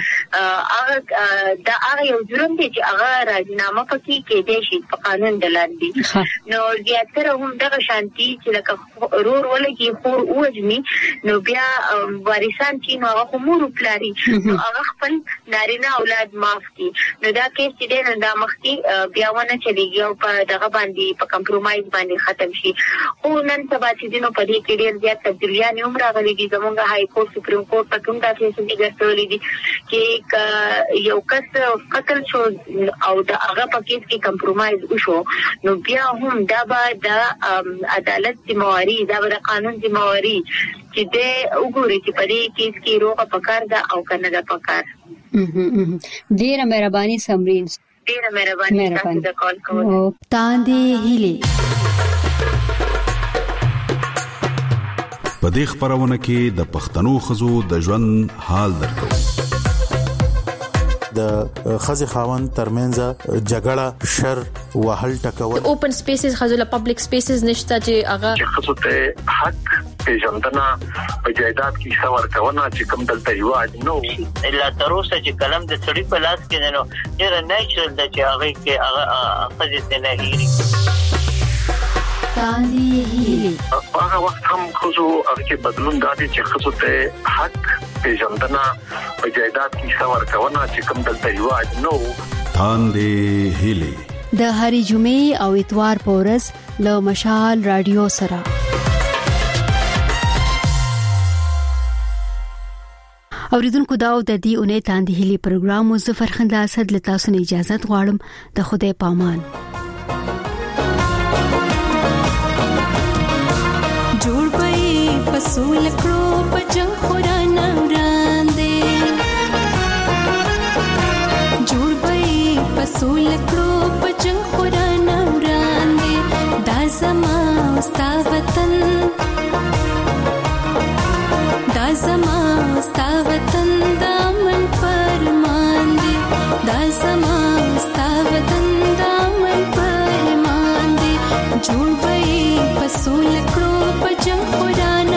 دا هغه یو جرم دی چې هغه راځنامه پکې کېدې شي په قانون د لاندې. نو زیاتره هم دغه شانتي چې لکه رور ولګي خور اوجمي، نو بیا وارثان چې نو هغه مور پلاري، نو هغه خپل نارینه اولاد معاف کی، نو دا کیس چې د مخکې بیا ونه چلیږي او په دغه باندې په کمپرومایز باندې ختم شي. خو نن سبا چې دینو په دې کې ډېر زیات تبدیلیان هم راغلي دي، زموږ هاي کورټ سپریم کورټ په کوم داسې څه ګرځولې دي چې یو کس قتل شو او د هغه په کیس کې کمپرومایز وشو، نو بیا هم دا به د عدالت ذمہواری، دا به د قانون ذمہواری چې د وګوري چې په دې کیس کې روغه پکار ده او کنه ده پکار. ډیره مهرباني سمرین، ډیره مهرباني تاسو د کال کول. تاندې هلي په دې خبرونه کې د پښتنو خزو د ژوند حال درکو. د خزي خاوند ترمنځ جګړه، شر، وهل ټکول، اوپن سپیسز خزو له پبلک سپیسز نشته چې هغه خزو ته حق پیژندنه په جایداد کې څور کونه چې کوم دلته یو نو الا تر اوسه چې کلم د سړي په لاس کې نه ډیر نیچرل د چې هغه کې هغه خزي ته نه هېري. هغه وخت هم خو هغه بدلون دادي چې خو ته حق پیژندنه په جایداد کې څور کوونه چې کوم دلته یواد نو تاندې هلي د هری جمعې او اتوار په ورځ له مشال رادیو سره اوریدونکو دا د دې اونۍ تاندې هلي پروګرام مظفر خندا اسد له تاسو نه اجازه غواړم د خدای پامان جوړ پي پسول کړو پجن خورانه وړاندې جوړ پي پسول کړو پجن خورانه وړاندې دا زما ستا وطن دا زما ستا وطن دامن فرمان دی دا زما ستا وطن دامن فرمان دی جوړ بې پسول کړو پجن خورانه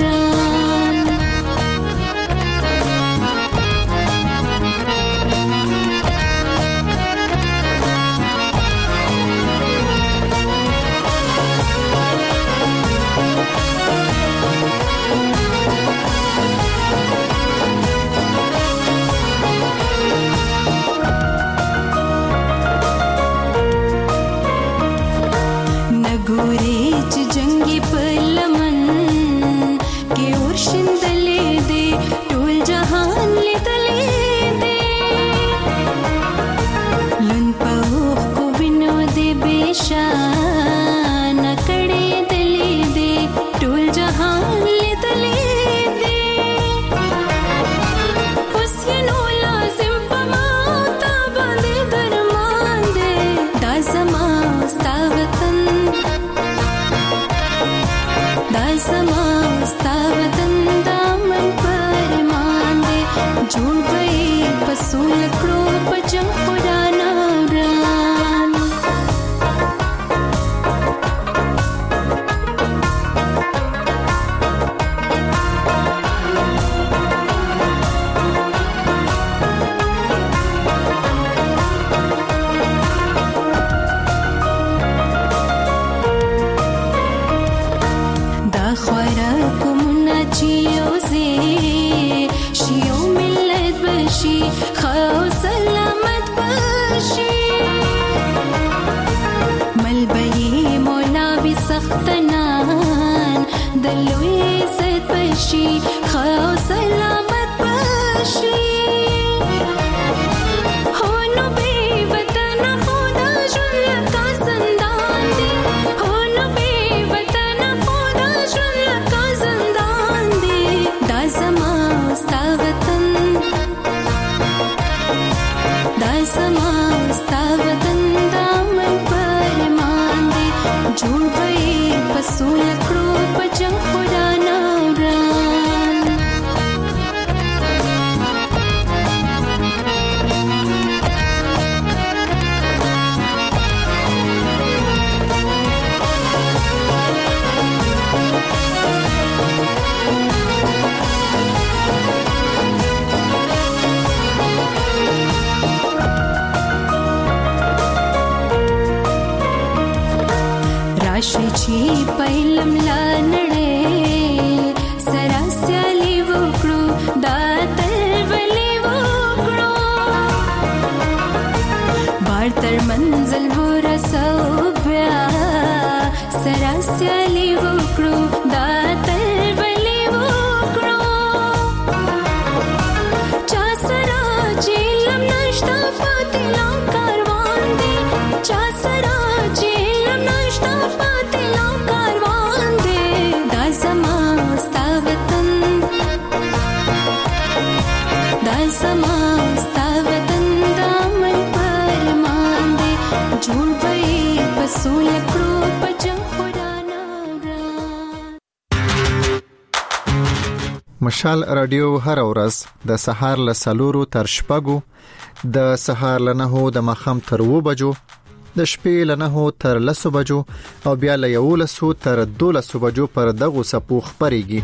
مشال رادیو هر ورځ د سهار له 4 تر 6 د سهار له 9 د مخام تر 2 بجو د شپې له 9 تر 10 بجو او بیا له 11 تر 12 بجو پر دغه سپو خبريږي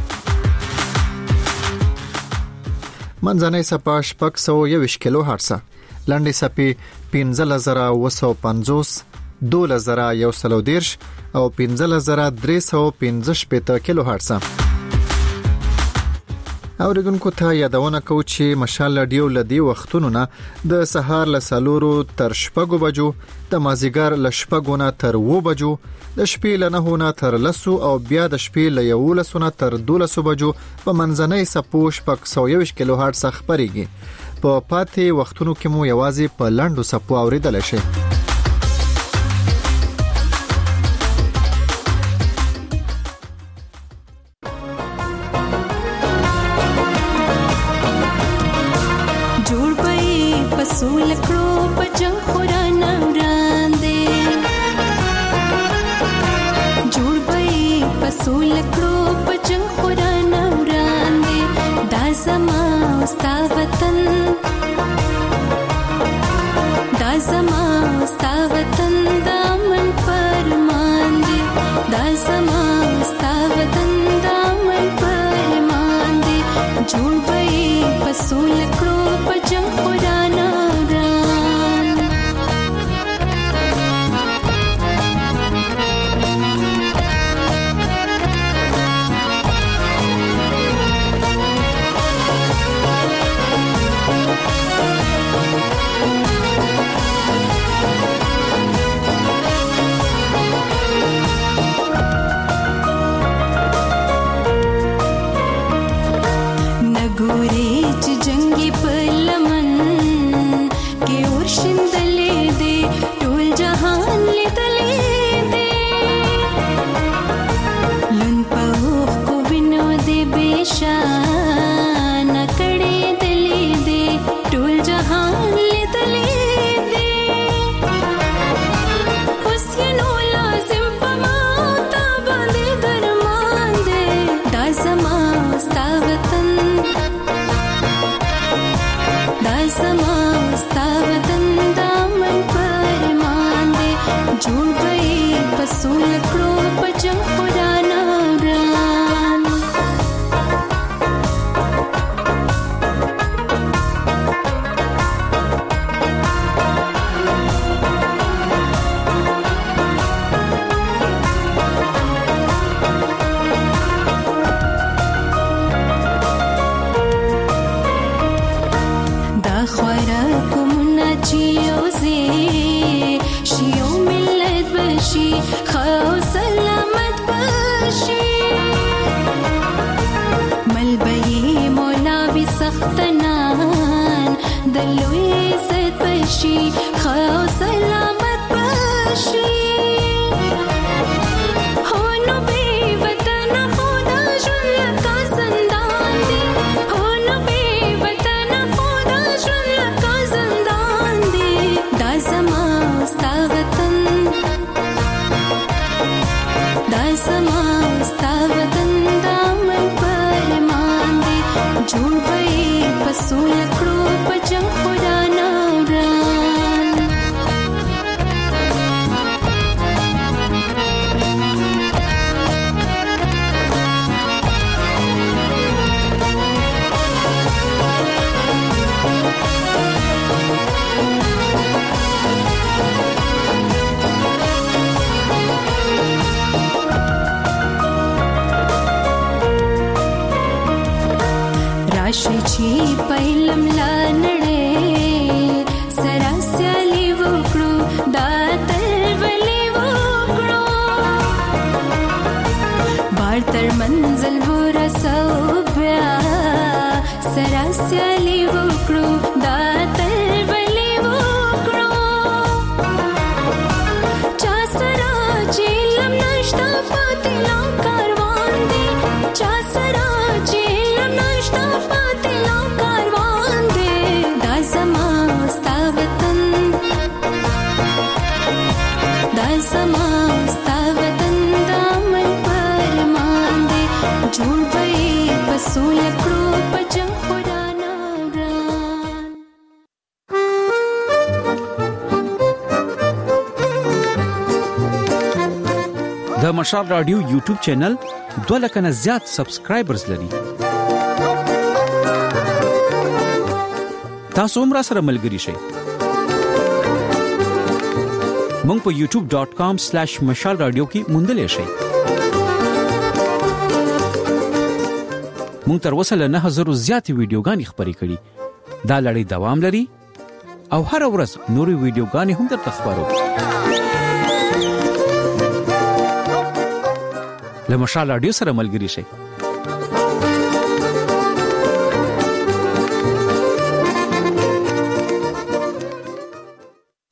منځنۍ سپا شپږ 121 کیلو هرتز لنډي سپي 15950 12130 او 15315 کیلو هرتز. اوریدونکو ته یادونه کو چې مشال رادیو لدی وختونو نه د سهار ل 4 تر 6 بجو، د مازیګر ل 6 نه تر 2 بجو، د شپې ل 9 نه تر 10 او بیا د شپې ل 11 نه تر 12 بجو په منځنۍ سپوش په 120 کیلو هرتز خبريږي. په پاتې وختونو کې مو یوازې په لاندو سپو اوریدل شي. د مشال رادیو یوټیوب چینل 2 لک نه زیات سبسکرایبرز لري. تاسو هم را سره ملګري شئ. مونږ په youtube.com/mashalradio کې موندلې شئ. مونږ تر اوسه له 9000 زیاتې ویډیوګانې خپرې کړې. دا لړۍ دوام لري او هر ورځ نورې ویډیوګانې هم درته خبرو. له مشال رادیو سره ملګري شئ.